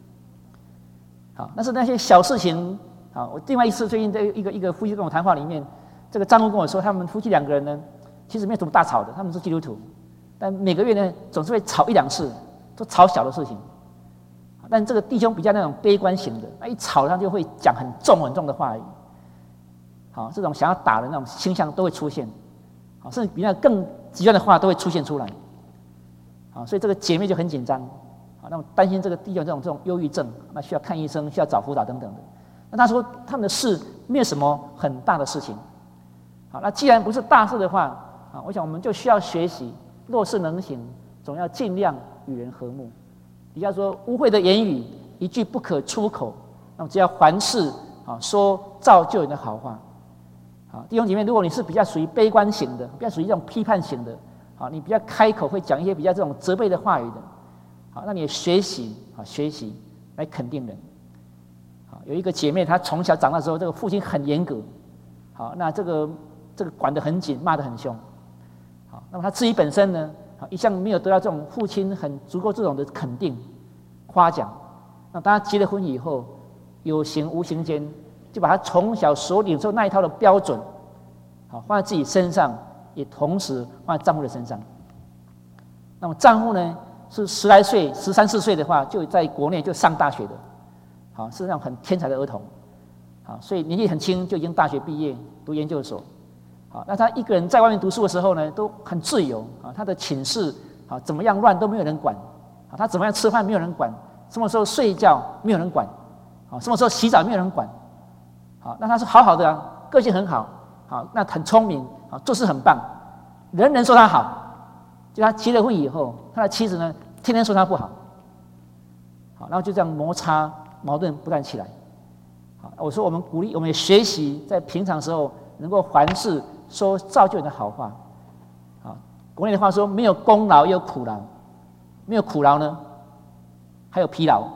但是那些小事情，我另外一次最近在一个夫妻跟我谈话里面，这个丈夫跟我说，他们夫妻2个人呢，其实没有什么大吵的，他们是基督徒，但每个月呢总是会吵1-2次，都吵小的事情。但这个弟兄比较那种悲观型的，那一吵他就会讲很重的话语。这种想要打的那种倾向都会出现，甚至比那更极端的话都会出现出来。所以这个姐妹就很紧张，那么担心这个弟兄这种忧郁症，那需要看医生，需要找辅导等等的。那他说他们的事没有什么很大的事情。那既然不是大事的话，我想我们就需要学习，若是能行，总要尽量与人和睦。底下说污秽的言语一句不可出口，那么只要凡事说造就人的好话。弟兄姐妹，如果你是比较属于悲观型的，比较属于这种批判型的，你比较开口会讲一些比较这种责备的话语的，那你也学习来肯定人。有一个姐妹，她从小长大之后，这个父亲很严格，那这个管得很紧，骂得很凶。那么她自己本身呢，一向没有得到这种父亲很足够这种的肯定、夸奖。那当她结了婚以后，有形无形间就把她从小所领受那一套的标准，放在自己身上，也同时放在丈夫的身上。那么丈夫呢，是10来岁、13、14岁的话，就在国内就上大学的，是那种很天才的儿童，所以年纪很轻就已经大学毕业，读研究所。那他一个人在外面读书的时候呢，都很自由，他的寝室怎么样乱都没有人管，他怎么样吃饭没有人管，什么时候睡觉没有人管，什么时候洗澡没有人管。那他是好好的个性很好，那很聪明，做事很棒，人人说他好。就他结了婚以后，他的妻子呢，天天说他不好，然后就这样摩擦矛盾不断起来。我说我们鼓励，我们也学习在平常时候能够凡事说造就人的好话。国内的话说，没有功劳也有苦劳，没有苦劳呢，还有疲劳。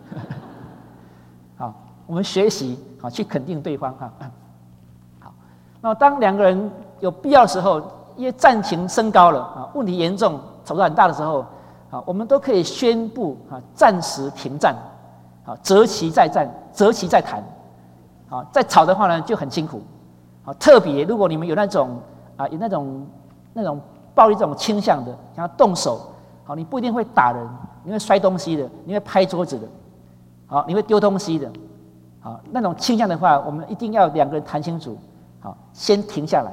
我们学习去肯定对方。好，那么当2个人有必要的时候，因为战情升高了问题严重，吵得很大的时候，我们都可以宣布暂时停战，择期再战，择期再谈。再吵的话呢就很辛苦。特别如果你们有那种有那种暴力这种倾向的，想要动手，你不一定会打人，你会摔东西的，你会拍桌子的，你会丢东西的。那种倾向的话，我们一定要2个人谈清楚，先停下来。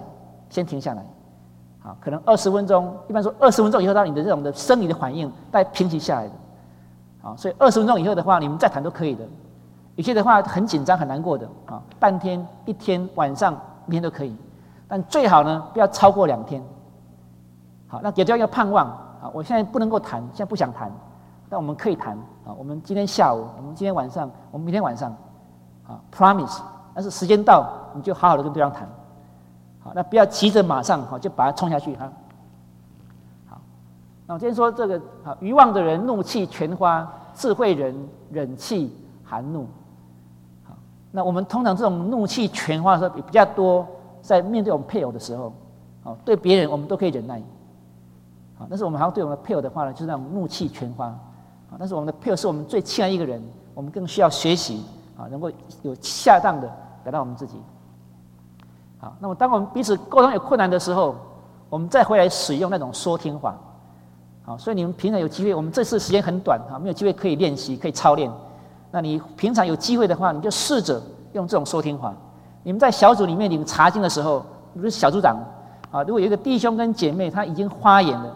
可能20分钟，一般说20分钟以后，到你的这种的生理的反应大概平息下来的，所以20分钟以后的话，你们再谈都可以的。有些的话很紧张很难过的，半天、1天、晚上、明天都可以，但最好呢不要超过2天。那给对方一个盼望，我现在不能够谈，现在不想谈，但我们可以谈，我们今天下午，我们今天晚上，我们明天晚上，promise， 但是时间到你就好好的跟对方谈。那不要急着马上就把它冲下去。好，那我今天说这个愚妄的人怒气全发，智慧人忍气含怒。那我们通常这种怒气全发的时候比较多，在面对我们配偶的时候，对别人我们都可以忍耐，但是我们好像对我们的配偶的话呢，就是那种怒气全发。但是我们的配偶是我们最亲爱的一个人，我们更需要学习能够有恰当的表达我们自己。那么当我们彼此沟通有困难的时候，我们再回来使用那种说听法。所以你们平常有机会，我们这次时间很短，没有机会可以练习，可以操练。那你平常有机会的话，你就试着用这种说听法。你们在小组里面领查经的时候，如果是小组长如果有一个弟兄跟姐妹他已经发言了，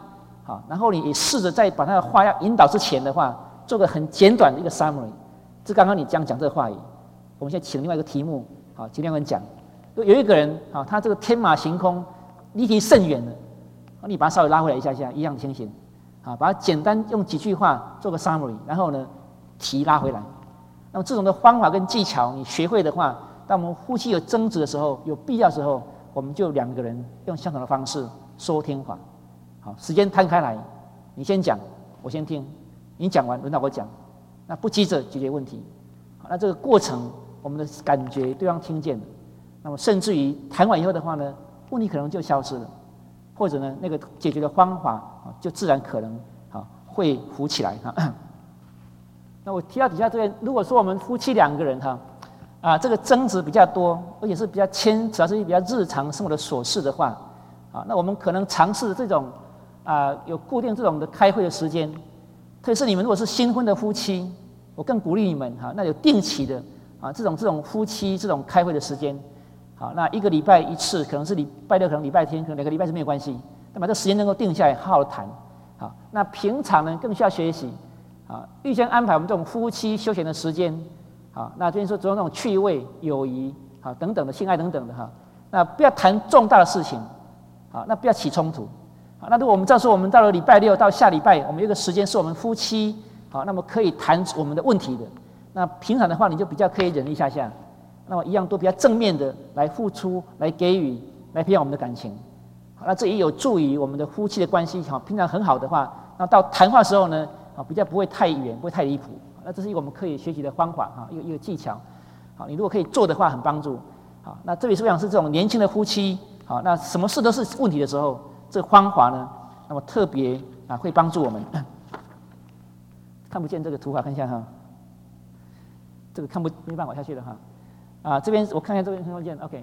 好，然后你也试着在把他的话要引导之前的话，做个很简短的一个 summary。这刚刚你这样讲这个话语，我们现在请另外一个题目，好，请另外一个人讲。有一个人，好，他这个天马行空，离题甚远了，你把他稍微拉回来一下下，一样的情形，好，把它简单用几句话做个 summary， 然后呢，题拉回来。那么这种的方法跟技巧，你学会的话，当我们夫妻有争执的时候，有必要的时候，我们就两个人用相同的方式说天话。好，时间摊开来，你先讲，我先听，你讲完轮到我讲，那不急着解决问题。好，那这个过程，我们的感觉对方听见了，那么甚至于谈完以后的话呢，问题可能就消失了，或者呢，那个解决的方法就自然可能会浮起来。那我提到底下这边，如果说我们夫妻两个人这个争执比较多，而且是比较牵扯到是比较日常生活的琐事的话，那我们可能尝试这种有固定这种的开会的时间，特别是你们如果是新婚的夫妻，我更鼓励你们那有定期的这种夫妻这种开会的时间，好，那一个礼拜一次，可能是礼拜六，可能礼拜天，可能2个礼拜是没有关系，那么这时间能够定下来，好好的谈。好，那平常呢更需要学习预先安排我们这种夫妻休闲的时间。好，那这边说只有那种趣味、友谊等等的性爱等等的那不要谈重大的事情，好，那不要起冲突。好，那如果我们知道说我们到了礼拜六到下礼拜，我们有一个时间是我们夫妻好，那么可以谈我们的问题的。那平常的话，你就比较可以忍一下下，那么一样都比较正面的来付出、来给予、来培养我们的感情。好，那这也有助于我们的夫妻的关系平常很好的话，那到谈话的时候呢比较不会太远，不会太离谱。那这是一个我们可以学习的方法一个技巧。好，你如果可以做的话，很帮助。好，那这里是讲是这种年轻的夫妻，好，那什么事都是问题的时候，这个方法呢，那么特别会帮助我们。看不见这个图法，看一下这个没办法下去了这边我看一下这边看不见 ，OK，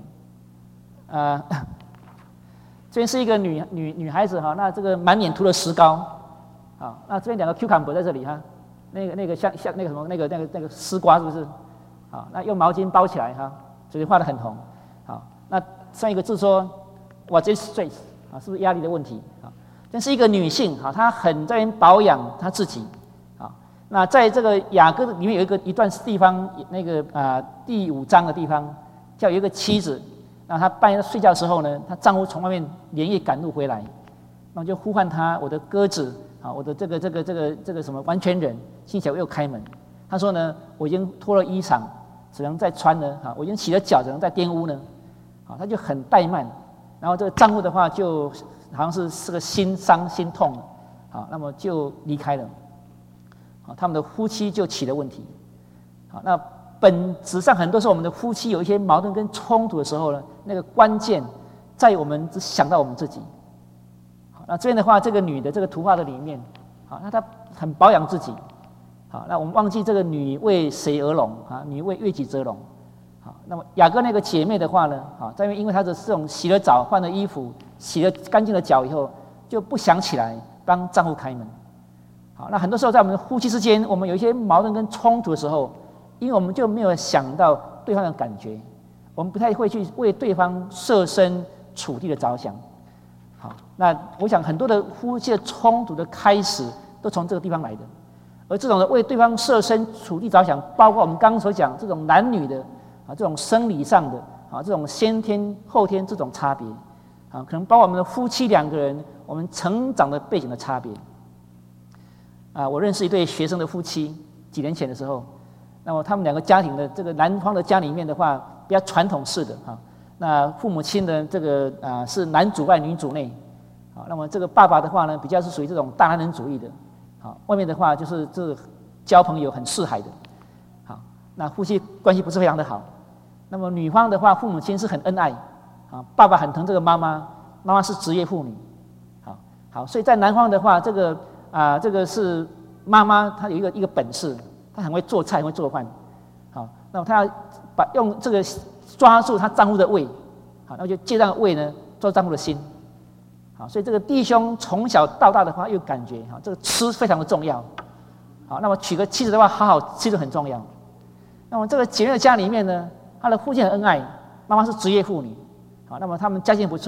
这边是一个女孩子那这个满脸涂了石膏，好，那这边2个 cucumber 在这里那个像那个什么那个丝瓜是不是？好，那用毛巾包起来嘴里画得很红。好，那上一个字说 What is stress 是不是压力的问题？这是一个女性她很在保养她自己。那在这个雅歌里面有一段地方，那个第5章的地方，叫有一个妻子，那她半夜睡觉的时候呢，她丈夫从外面连夜赶路回来，那就呼唤她，我的鸽子我的这个什么完全人，心想我又开门。她说呢，我已经脱了衣裳，只能再穿了我已经洗了脚，只能再玷污呢。她就很怠慢，然后这个丈夫的话就好像是个心伤心痛了，那么就离开了。他们的夫妻就起了问题。好，那本质上很多时候我们的夫妻有一些矛盾跟冲突的时候呢，那个关键在于我们只想到我们自己。好，那这边的话，这个女的这个图画的里面，好，那她很保养自己。好，那我们忘记这个女为谁而拢女为悦己者拢。好，那么雅各那个姐妹的话呢，在因为她的这种洗了澡、换了衣服、洗了干净的脚以后，就不想起来帮丈夫开门。好，那很多时候在我们的夫妻之间，我们有一些矛盾跟冲突的时候，因为我们就没有想到对方的感觉，我们不太会去为对方设身处地的着想。好，那我想很多的夫妻的冲突的开始都从这个地方来的，而这种的为对方设身处地着想，包括我们刚刚所讲这种男女的这种生理上的这种先天后天这种差别可能包括我们的夫妻两个人我们成长的背景的差别。我认识一对学生的夫妻，几年前的时候，那么他们2个家庭的这个男方的家里面的话，比较传统式的那父母亲的这个是男主外女主内，那么这个爸爸的话呢，比较是属于这种大男人主义的，外面的话就是这交朋友很四海的，那夫妻关系不是非常的好。那么女方的话，父母亲是很恩爱，爸爸很疼这个妈妈，妈妈是职业妇女，好，所以在男方的话，这个是妈妈，她有一个本事，她很会做菜，很会做饭。好，那么她要用这个抓住她丈夫的胃，好，那么就借这个胃呢抓丈夫的心。好，所以这个弟兄从小到大的话，有感觉这个吃非常的重要。好，那么娶个妻子的话，好好吃就很重要。那么这个姐妹的家里面呢，她的父亲很恩爱，妈妈是职业妇女。好，那么他们家境不错，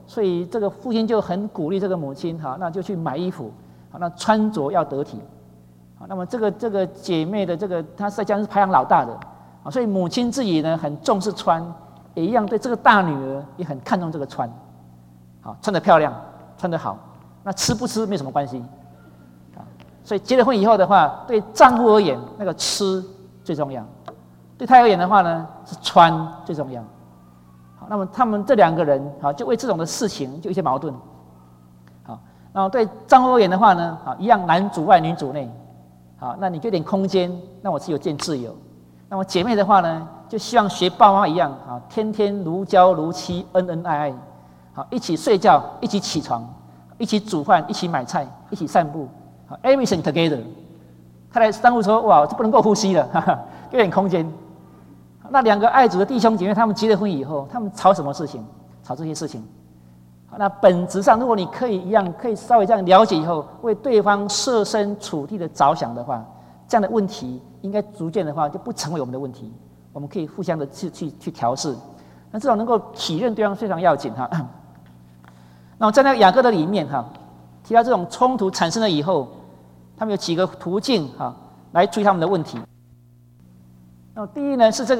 所以这个父亲就很鼓励这个母亲，哈，那就去买衣服，好，那穿着要得体，好，那么这个姐妹的这个她在家是排行老大的，啊，所以母亲自己呢很重视穿，也一样对这个大女儿也很看重这个穿，好，穿得漂亮，穿得好，那吃不吃没什么关系，啊，所以结了婚以后的话，对丈夫而言，那个吃最重要，对他而言的话呢，是穿最重要。好，那么他们这两个人，好，就为这种的事情就一些矛盾。好，然后对丈夫而言的话呢，好，一样男主外女主内。好，那你给点空间，那我自有件自由。那么姐妹的话呢，就希望学爸妈一样，好，天天如胶如漆，恩恩爱爱。好，一起睡觉，一起起床，一起煮饭，一起买菜，一起散步。好 ，everything together。看来丈夫说：“哇，这不能够呼吸了，哈哈，给点空间。”那两个爱主的弟兄姐妹，他们结了婚以后，他们吵什么事情？吵这些事情。那本质上，如果你可以一样，可以稍微这样了解以后，为对方设身处地的着想的话，这样的问题应该逐渐的话就不成为我们的问题。我们可以互相的去调试。那这种能够体认对方非常要紧哈。那么在那个雅歌的里面哈，提到这种冲突产生了以后，他们有几个途径哈来处理他们的问题。那么第一呢是这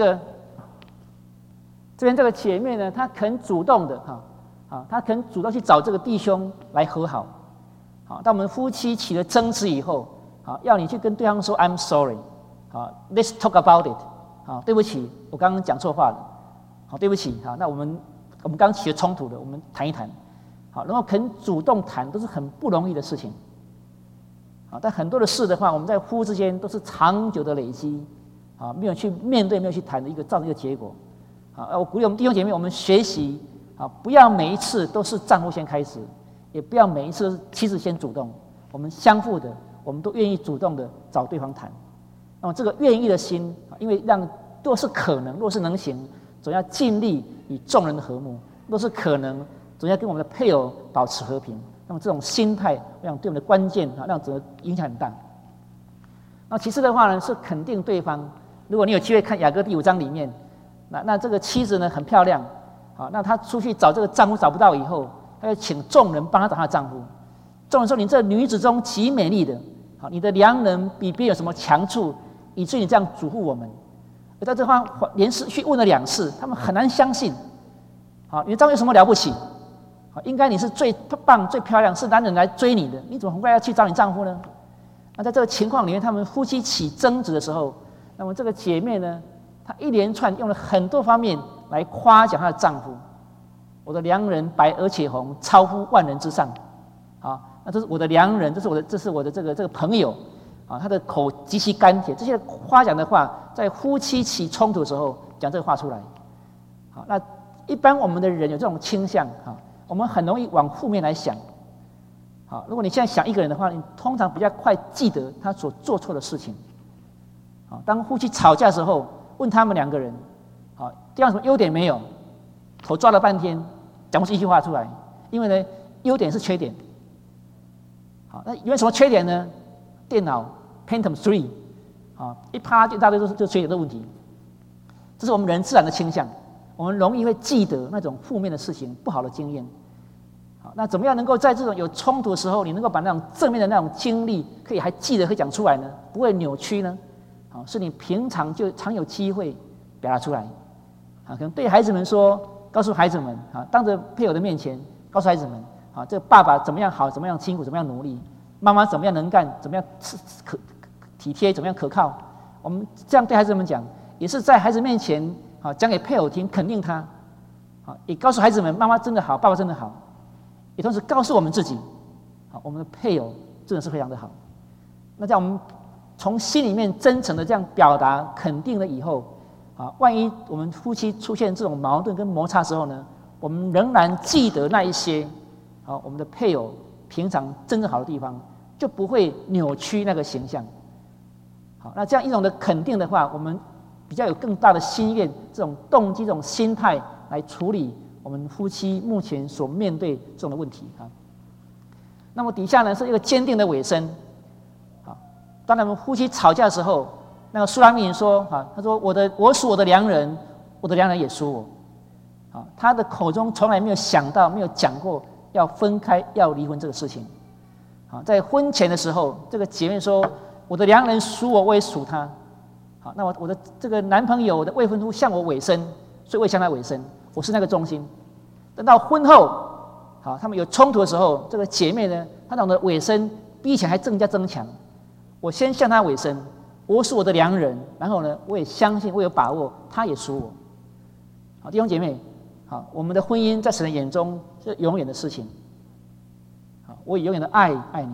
边这个姐妹呢，她肯主动的她肯主动去找这个弟兄来和好。好，当我们夫妻起了争执以后，好，要你去跟对方说 I'm sorry， 好 ，Let's talk about it， 好，对不起，我刚刚讲错话了，好，对不起，好，那我们刚起了冲突了，我们谈一谈，好，然后肯主动谈都是很不容易的事情。好，但很多的事的话，我们在夫之间都是长久的累积。啊，没有去面对，没有去谈的造成一个结果。啊，我鼓励我们弟兄姐妹，我们学习啊，不要每一次都是丈夫先开始，也不要每一次都是妻子先主动。我们相互的，我们都愿意主动的找对方谈。那么这个愿意的心，因为若是可能，若是能行，总要尽力与众人的和睦；若是可能，总要跟我们的配偶保持和平。那么这种心态，我想对我们的关键啊，让整个影响很大。那其次的话呢，是肯定对方。如果你有机会看雅歌第5章里面，那这个妻子呢很漂亮，好，那她出去找这个丈夫找不到以后，她就请众人帮她找她的丈夫。众人说：“你这女子中极美丽的，好，你的良人比别人有什么强处，以至于你这样嘱咐我们？”而在这方连续问了2次，他们很难相信。好，你的丈夫有什么了不起？好，应该你是最棒、最漂亮，是男人来追你的，你怎么很快要去找你丈夫呢？那在这个情况里面，他们夫妻起争执的时候，那么这个姐妹呢，她一连串用了很多方面来夸奖她的丈夫。我的良人白而且红，超乎万人之上。啊，那这是我的良人，这是我的这个朋友。啊，他的口极其甘甜。这些夸奖的话，在夫妻起冲突的时候讲这个话出来。好，那一般我们的人有这种倾向，我们很容易往负面来想。好，如果你现在想一个人的话，你通常比较快记得他所做错的事情。好，当夫妻吵架的时候，问他们2个人，好，对方什么优点没有？头抓了半天，讲不出一句话出来。因为呢，优点是缺点。好，那因为什么缺点呢？电脑 Pentium 3，一趴就一大堆就缺点的问题。这是我们人自然的倾向，我们容易会记得那种负面的事情、不好的经验。好，那怎么样能够在这种有冲突的时候，你能够把那种正面的那种经历，可以还记得，可以讲出来呢？不会扭曲呢？好，是你平常就常有机会表达出来。可能对孩子们说，告诉孩子们，当着配偶的面前，告诉孩子们，这个爸爸怎么样好，怎么样辛苦，怎么样努力，妈妈怎么样能干，怎么样体贴，怎么样可靠。我们这样对孩子们讲，也是在孩子面前，讲给配偶听，肯定他。也告诉孩子们，妈妈真的好，爸爸真的好。也同时告诉我们自己，我们的配偶真的是非常的好。那在我们从心里面真诚的这样表达肯定了以后，万一我们夫妻出现这种矛盾跟摩擦的时候呢，我们仍然记得那一些，我们的配偶平常真正好的地方，就不会扭曲那个形象。好，那这样一种的肯定的话，我们比较有更大的心愿，这种动机、这种心态来处理我们夫妻目前所面对这种的问题。那么底下呢是一个坚定的尾声。当然我们夫妻吵架的时候，那个苏拉密人说，他说我属我的良人，我的良人也属我。 他的口中从来没有想到、没有讲过要分开、要离婚这个事情。在婚前的时候，这个姐妹说：“我的良人属我，我也属他。那我的这个男朋友、我的未婚夫向我委身，所以我也向他委身，我是那个中心。”等到婚后，他们有冲突的时候，这个姐妹呢，她懂得委身比以前还更加增强。我先向他委身，我属我的良人，然后呢，我也相信，我有把握，他也属我。弟兄姐妹，我们的婚姻在神的眼中是永远的事情。我以永远的爱你。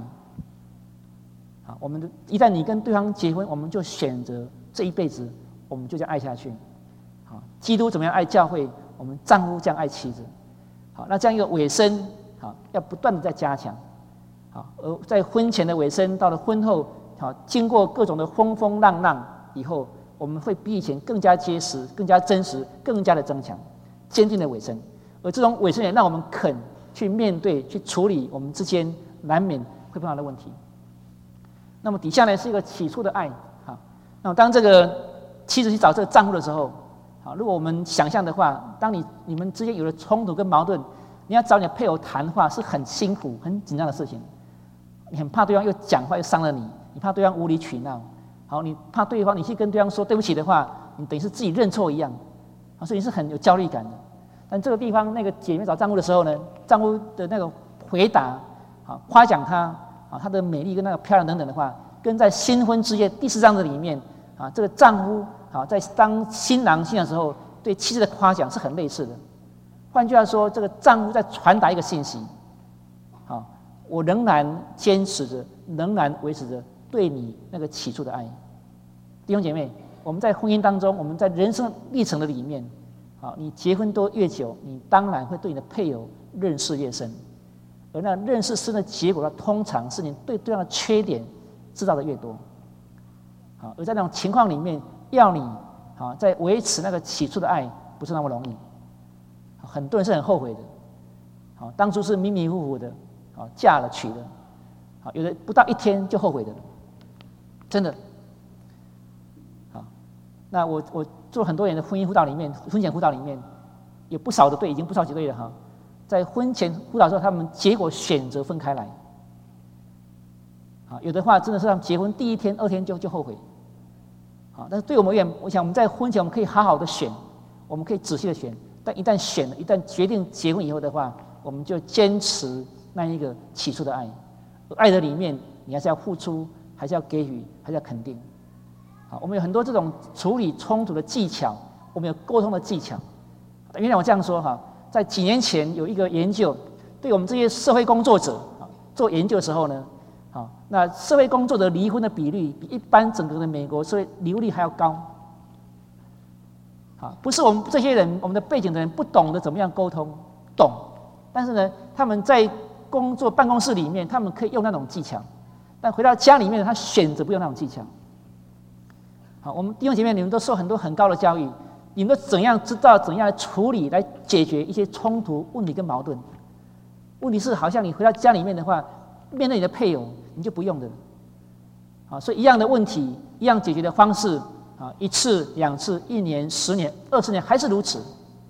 一旦你跟对方结婚，我们就选择这一辈子，我们就这样爱下去。基督怎么样爱教会，我们丈夫这样爱妻子。那这样一个委身，要不断的在加强。而在婚前的委身，到了婚后，经过各种的风风浪浪以后，我们会比以前更加结实、更加真实、更加的增强、坚定的委身。而这种委身也让我们肯去面对、去处理我们之间难免会碰到的问题。那么底下呢是一个起初的爱。那么当这个妻子去找这个丈夫的时候，如果我们想象的话，当你们之间有了冲突跟矛盾，你要找你的配偶谈话是很辛苦、很紧张的事情。你很怕对方又讲话又伤了你，你怕对方无理取闹，你怕对方你去跟对方说对不起的话，你等于是自己认错一样，所以你是很有焦虑感的。但这个地方那个姐妹找丈夫的时候呢，丈夫的那个回答，夸奖她，她的美丽跟那个漂亮等等的话，跟在新婚之夜第4章的里面，这个丈夫在当新郎新娘的时候对妻子的夸奖是很类似的。换句话说，这个丈夫在传达一个信息，我仍然坚持着，仍然维持着对你那个起初的爱。弟兄姐妹，我们在婚姻当中，我们在人生历程的里面，你结婚多越久，你当然会对你的配偶认识越深，而那认识深的结果，通常是你对对方的缺点知道的越多。而在那种情况里面，要你在维持那个起初的爱，不是那么容易。很多人是很后悔的，当初是迷迷糊糊的，嫁了娶了，有的不到1天就后悔的，真的。那我做很多年的婚姻辅导里面，婚前辅导里面，有不少的对，已经不少几对了在婚前辅导之后，他们结果选择分开来。有的话真的是他们结婚第1天、2天就后悔。但是对我们而言，我想我们在婚前我们可以好好的选，我们可以仔细的选，但一旦选了，一旦决定结婚以后的话，我们就坚持那一个起初的爱。而爱的里面，你还是要付出，还是要给予，还是要肯定。我们有很多这种处理冲突的技巧，我们有沟通的技巧。原来我这样说在几年前有一个研究，对我们这些社会工作者做研究的时候呢，那社会工作者离婚的比率比一般整个的美国社会离婚率还要高。不是我们这些人，我们的背景的人不懂得怎么样沟通，懂，但是呢，他们在工作办公室里面，他们可以用那种技巧，但回到家里面，他选择不用那种技巧。我们弟兄姐妹，你们都受很多很高的教育，你们都怎样知道怎样来处理、来解决一些冲突、问题跟矛盾？问题是，好像你回到家里面的话，面对你的配偶，你就不用的了。所以一样的问题，一样解决的方式，1次、2次、1年、10年、20年，还是如此。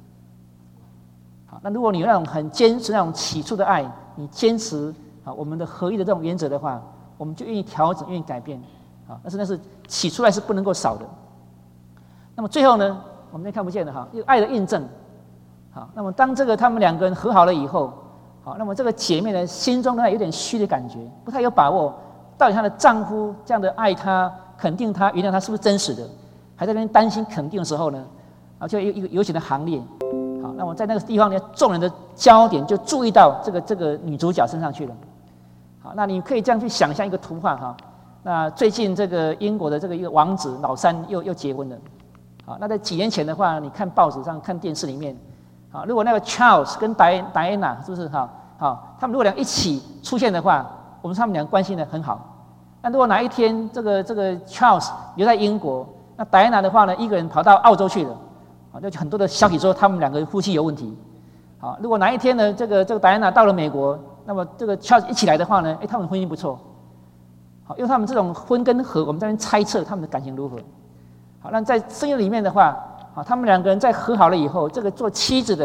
那如果你有那种很坚持那种起初的爱，你坚持我们的合一的这种原则的话，我们就愿意调整，愿意改变。那是起初爱是不能够少的。那么最后呢，我们也看不见的一个爱的印证。那么当这个他们2个人和好了以后，那么这个姐妹呢，心中呢有点虚的感觉，不太有把握，到底她的丈夫这样的爱她、肯定她、原谅她是不是真实的，还在那边担心肯定的时候呢，就有一个游行的行列。那么在那个地方呢，众人的焦点就注意到这个女主角身上去了。那你可以这样去想象一个图画那最近这个英国的这个一个王子老3又结婚了。那在几年前的话，你看报纸上、看电视里面，如果那个 Charles 跟Diana 是不是他们如果2一起出现的话，我们他们2个关系呢很好。那如果哪一天这个 Charles 留在英国，那 Diana 的话呢，一个人跑到澳洲去了，就很多的消息说他们2个夫妻有问题。如果哪一天呢，这个 Diana 到了美国，那么这个 Charles 一起来的话呢，他们婚姻不错。用他们这种分跟合，我们在那边猜测他们的感情如何。那在圣经里面的话，他们2个人在和好了以后，这个做妻子的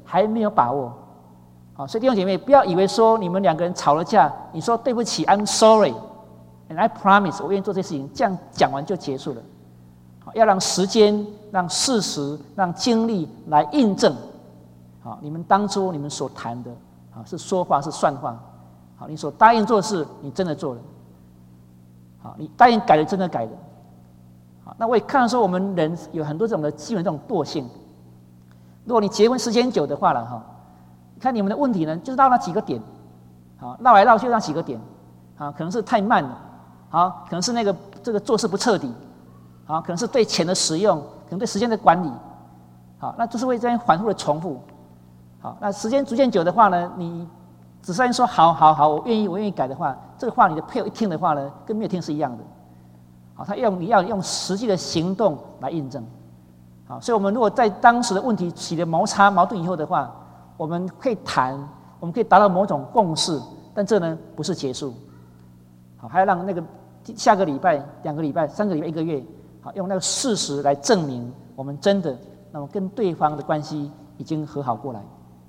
还没有把握。好，所以弟兄姐妹，不要以为说你们两个人吵了架，你说对不起 ，I'm sorry and I promise， 我愿意做这事情，这样讲完就结束了。好，要让时间、让事实、让经历来印证。好，你们当初你们所谈的，啊，是说话是算话。好，你所答应做的事，你真的做了。好，你答应改了，真的改了。好，那我也看到说，我们人有很多这种的基本这种惰性。如果你结婚时间久的话了哈，看你们的问题呢，就是绕那几个点，好，绕来绕去那几个点，啊，可能是太慢了，好，可能是这个做事不彻底，好，可能是对钱的使用，可能对时间的管理，好，那就是会这样反复的重复。好，那时间逐渐久的话呢，你只是说好，我愿意改的话，这个话你的配偶一听的话呢，跟没有听是一样的。好，你要用实际的行动来印证。好，所以我们如果在当时的问题起了摩擦矛盾以后的话，我们可以谈，我们可以达到某种共识，但这呢不是结束。好，还要让下个礼拜、2个礼拜、3个礼拜、1个月，好，用那个事实来证明我们真的那么跟对方的关系已经和好过来。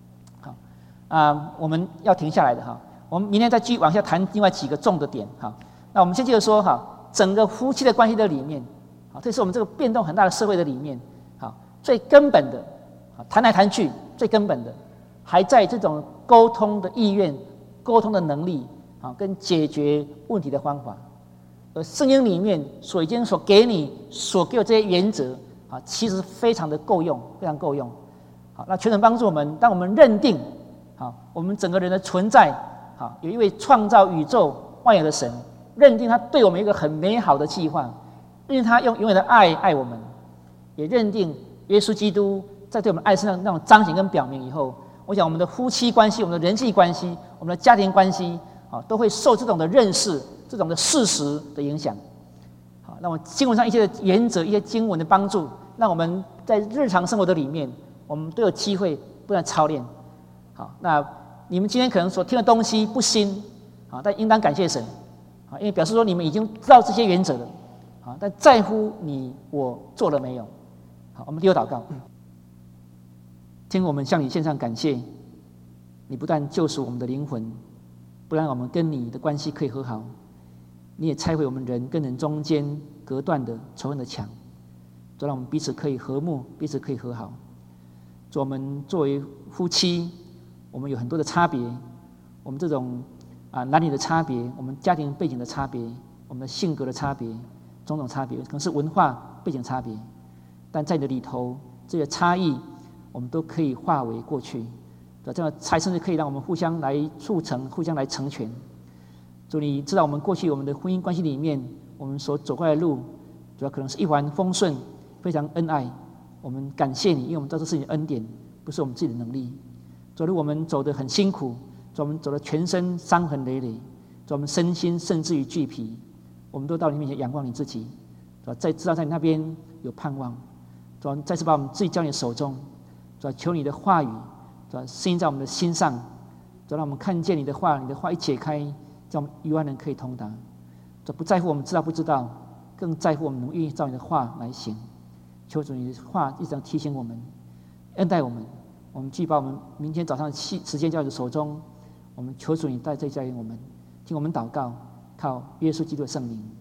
我们要停下来的哈，我们明天再继续往下谈另外几个重的点哈。那我们先接着说哈，整个夫妻的关系的里面，好，这是我们这个变动很大的社会的里面，好，最根本的，谈来谈去，最根本的还在这种沟通的意愿、沟通的能力啊，跟解决问题的方法。而圣经里面已经所给我这些原则啊，其实非常的够用，非常够用。好，那全能帮助我们，当我们认定。好，我们整个人的存在，好，有一位创造宇宙万有的神，认定他对我们一个很美好的计划，认定他用永远的爱爱我们，也认定耶稣基督在对我们爱身上那种彰显跟表明以后，我想我们的夫妻关系、我们的人际关系、我们的家庭关系，啊，都会受这种的认识、这种的事实的影响。好，那么经文上一些的原则、一些经文的帮助，让我们在日常生活的里面，我们都有机会不断操练。好，那你们今天可能所听的东西不新，啊，但应当感谢神，啊，因为表示说你们已经知道这些原则了，啊，但在乎你我做了没有？好，我们低头祷告，天父，我们向你献上感谢，你不但救赎我们的灵魂，不然我们跟你的关系可以和好，你也拆毁我们人跟人中间隔断的仇恨的墙，就让我们彼此可以和睦，彼此可以和好。我们作为夫妻，我们有很多的差别，我们这种男女的差别，我们家庭背景的差别，我们的性格的差别，种种差别，可能是文化背景差别，但在你的里头，这些差异我们都可以化为过去，这样才甚至可以让我们互相来促成，互相来成全。主，你知道我们过去我们的婚姻关系里面，我们所走过来的路，主要可能是一帆风顺，非常恩爱。我们感谢你，因为我们知道这是你的恩典，不是我们自己的能力。主，我们走得很辛苦，主，我们走得全身伤痕累累，主，我们身心甚至于俱疲，我们都到你面前仰望你自己，主，再知道在你那边有盼望，主，再次把我们自己交你的手中，主，求你的话语，主，深印在我们的心上，主，让我们看见你的话，你的话一解开，让我们1万人可以同达。主，不在乎我们知道不知道，更在乎我们能愿意照你的话来行。求主你的话一直提醒我们，恩待我们。我们继续把我们明天早上的时间交在手中。我们求主你在这里教引我们，听我们祷告，靠耶稣基督的圣名。